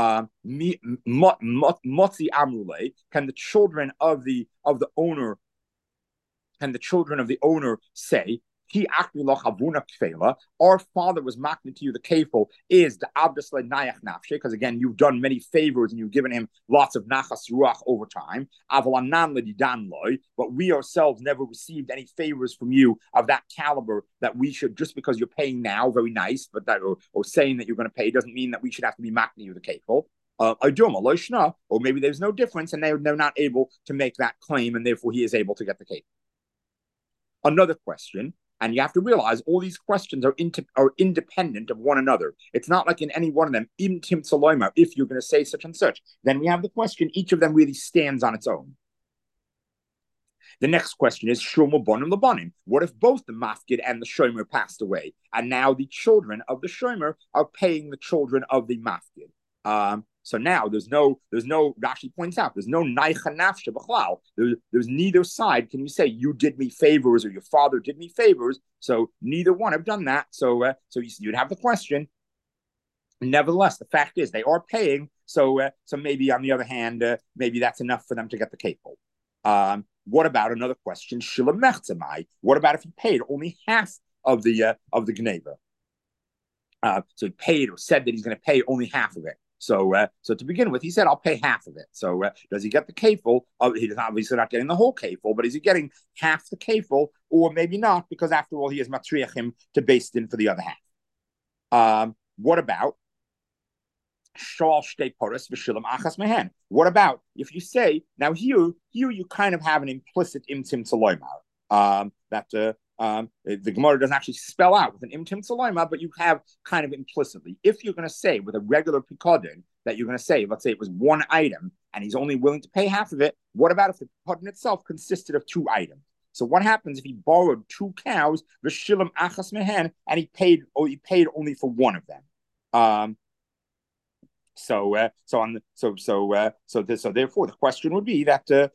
Motzi Amrule, can the children of the owner say, our father was makneh to you the kefil is the abdus nayach nafshe, because again you've done many favors and you've given him lots of nachas ruach over time. But we ourselves never received any favors from you of that caliber that we should, just because you're paying now, very nice, but that or saying that you're going to pay doesn't mean that we should have to be makneh you the kefil. Or maybe there's no difference and they're not able to make that claim, and therefore he is able to get the kefil. Another question. And you have to realize all these questions are independent of one another. It's not like in any one of them, imtim tzaloima, if you're going to say such and such. Then we have the question, each of them really stands on its own. The next question is, shomer bonim labanim. What if both the mafkid and the shomer passed away? And now the children of the shomer are paying the children of the mafkid. So now there's no, Rashi points out, there's no naicha nafshe b'chlal. There's neither side. Can you say you did me favors or your father did me favors? So neither one have done that. So you'd have the question. Nevertheless, the fact is they are paying. So maybe on the other hand, maybe that's enough for them to get the kefil. What about another question? Shila mechzamai. What about if he paid only half of the gneva? So he paid or said that he's going to pay only half of it. So to begin with, he said, I'll pay half of it. So does he get the kefil? He's obviously not getting the whole kefil, but is he getting half the kefil? Or maybe not, because after all, he has matriach him to based in for the other half. What about shal shtei paras v'shilam achas mehen? What about if you say, now here you kind of have an implicit imtim tzaloimar, that the Gemara doesn't actually spell out with an imtim tzaloima, but you have kind of implicitly. If you're going to say with a regular pikadon that you're going to say, let's say it was one item and he's only willing to pay half of it, what about if the pikadon itself consisted of two items? So what happens if he borrowed 2 cows, v'shilam achas mehen, and he paid only for one of them? So therefore the question would be that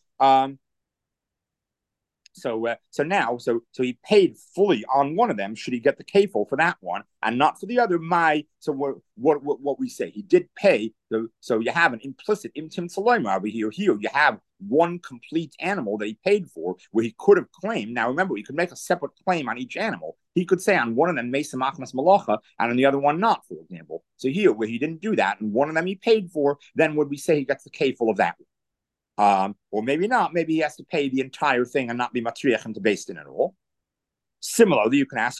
So he paid fully on one of them. Should he get the kefil for that one and not for the other? So what we say, he did pay. So you have an implicit imtim tzaloima over here. Here you have one complete animal that he paid for, where he could have claimed. Now remember, he could make a separate claim on each animal. He could say on one of them mesa machmas malacha and on the other one not, for example. So here, where he didn't do that and one of them he paid for, then would we say he gets the kefil of that one? Or maybe not. Maybe he has to pay the entire thing and not be matriach him to based in at all. Similarly, you can ask,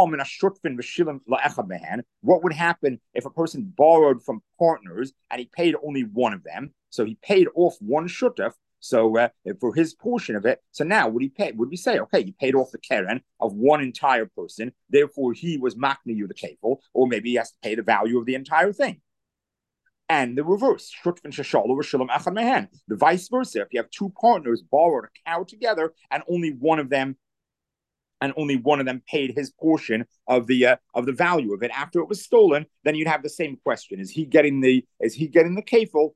what would happen if a person borrowed from partners and he paid only one of them? So he paid off one shutaf. So for his portion of it, so now would he pay? Would we say, okay, you paid off the keren of one entire person, therefore he was makneh you the kefil, or maybe he has to pay the value of the entire thing? And the reverse, the vice versa. If you have 2 partners borrowed a cow together and only one of them and only one of them paid his portion of the value of it after it was stolen, then you'd have the same question: is he getting the kafel?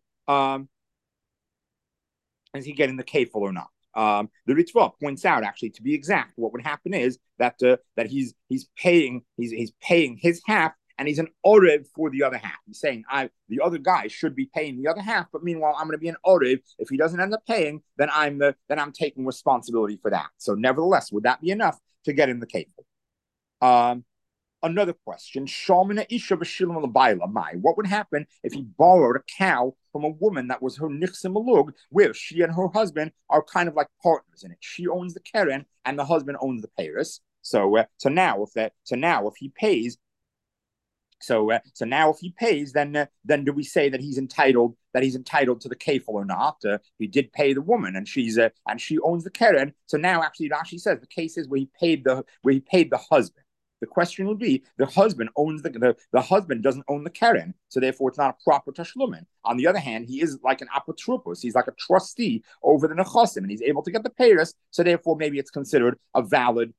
Is he getting the kafel or not? The Ritva points out, actually, to be exact, what would happen is that he's paying his half, and he's an orev for the other half. He's saying the other guy should be paying the other half, but meanwhile I'm going to be an orev. If he doesn't end up paying, then I'm taking responsibility for that. So nevertheless, would that be enough to get in the kafel? Another question: what would happen if he borrowed a cow from a woman that was her nichse malug, where she and her husband are kind of like partners in it? She owns the keren, and the husband owns the payros. So now if he pays, then do we say that he's entitled to the kafel or not? He did pay the woman, and she owns the keren. So now, actually, Rashi says the case is where he paid the husband. The question would be: the husband owns the husband doesn't own the keren, so therefore it's not a proper tashlumin. On the other hand, he is like an apotropos; he's like a trustee over the nechasim, and he's able to get the payros. So therefore, maybe it's considered a valid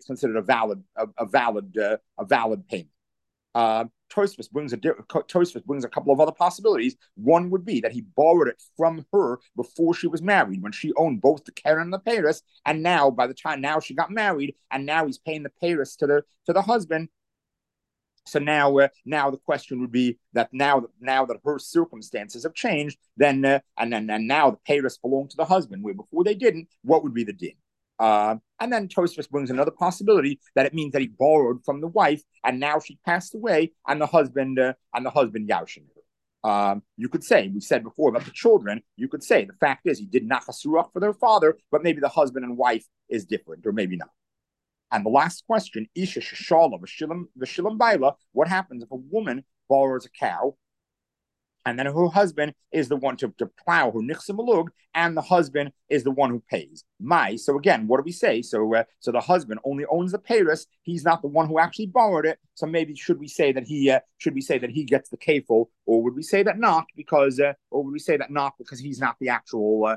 payment. Tosfos brings a couple of other possibilities. One would be that he borrowed it from her before she was married, when she owned both the keren and the payros, and now by the time now she got married, and now he's paying the payros to the husband. So now the question would be that now that her circumstances have changed, then now the payros belong to the husband, where before they didn't. What would be the din? And then Tosfos brings another possibility, that it means that he borrowed from the wife, and now she passed away, and the husband yarshin her. You could say, we said before about the children, you could say the fact is he did nachasuach for their father, but maybe the husband and wife is different, or maybe not. And the last question: Isha shashala v'shilam baila. What happens if a woman borrows a cow, and then her husband is the one to plow her nichse malug, and the husband is the one who pays? So again, what do we say? So the husband only owns the payros; he's not the one who actually borrowed it. So maybe should we say that he gets the kafel, or would we say that not because he's not the actual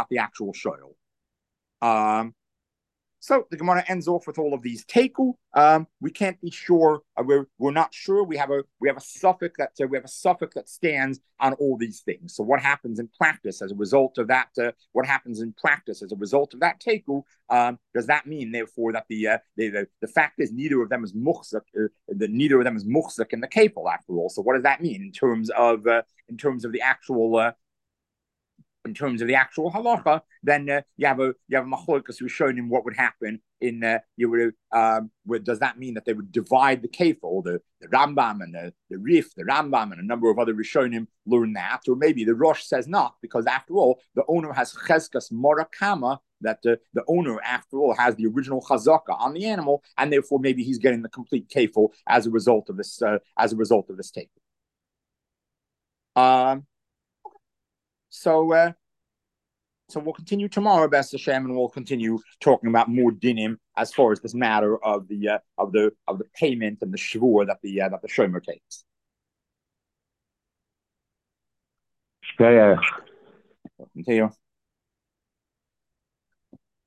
shoyl? So the Gemara ends off with all of these teku. We can't be sure. We're not sure. We have a suffix that stands on all these things. So what happens in practice as a result of that? Teku? Does that mean therefore that the fact is neither of them is muhzak? Neither of them is muhzak in the kafel after all. So what does that mean in terms of the actual? In terms of the actual halacha, then you have a machlokas who's shown him what would happen in does that mean that they would divide the kafel? The Rambam and the Rif, the Rambam and a number of other Rishonim learn that, or maybe the Rosh says not, because after all, the owner has cheskas morakama, that the owner, after all, has the original chazaka on the animal, and therefore maybe he's getting the complete kafel as a result of this kafel. So we'll continue tomorrow, Best Hashem, and we'll continue talking about more dinim as far as this matter of the payment and the shvur that the shomer takes. Yeah. Continue.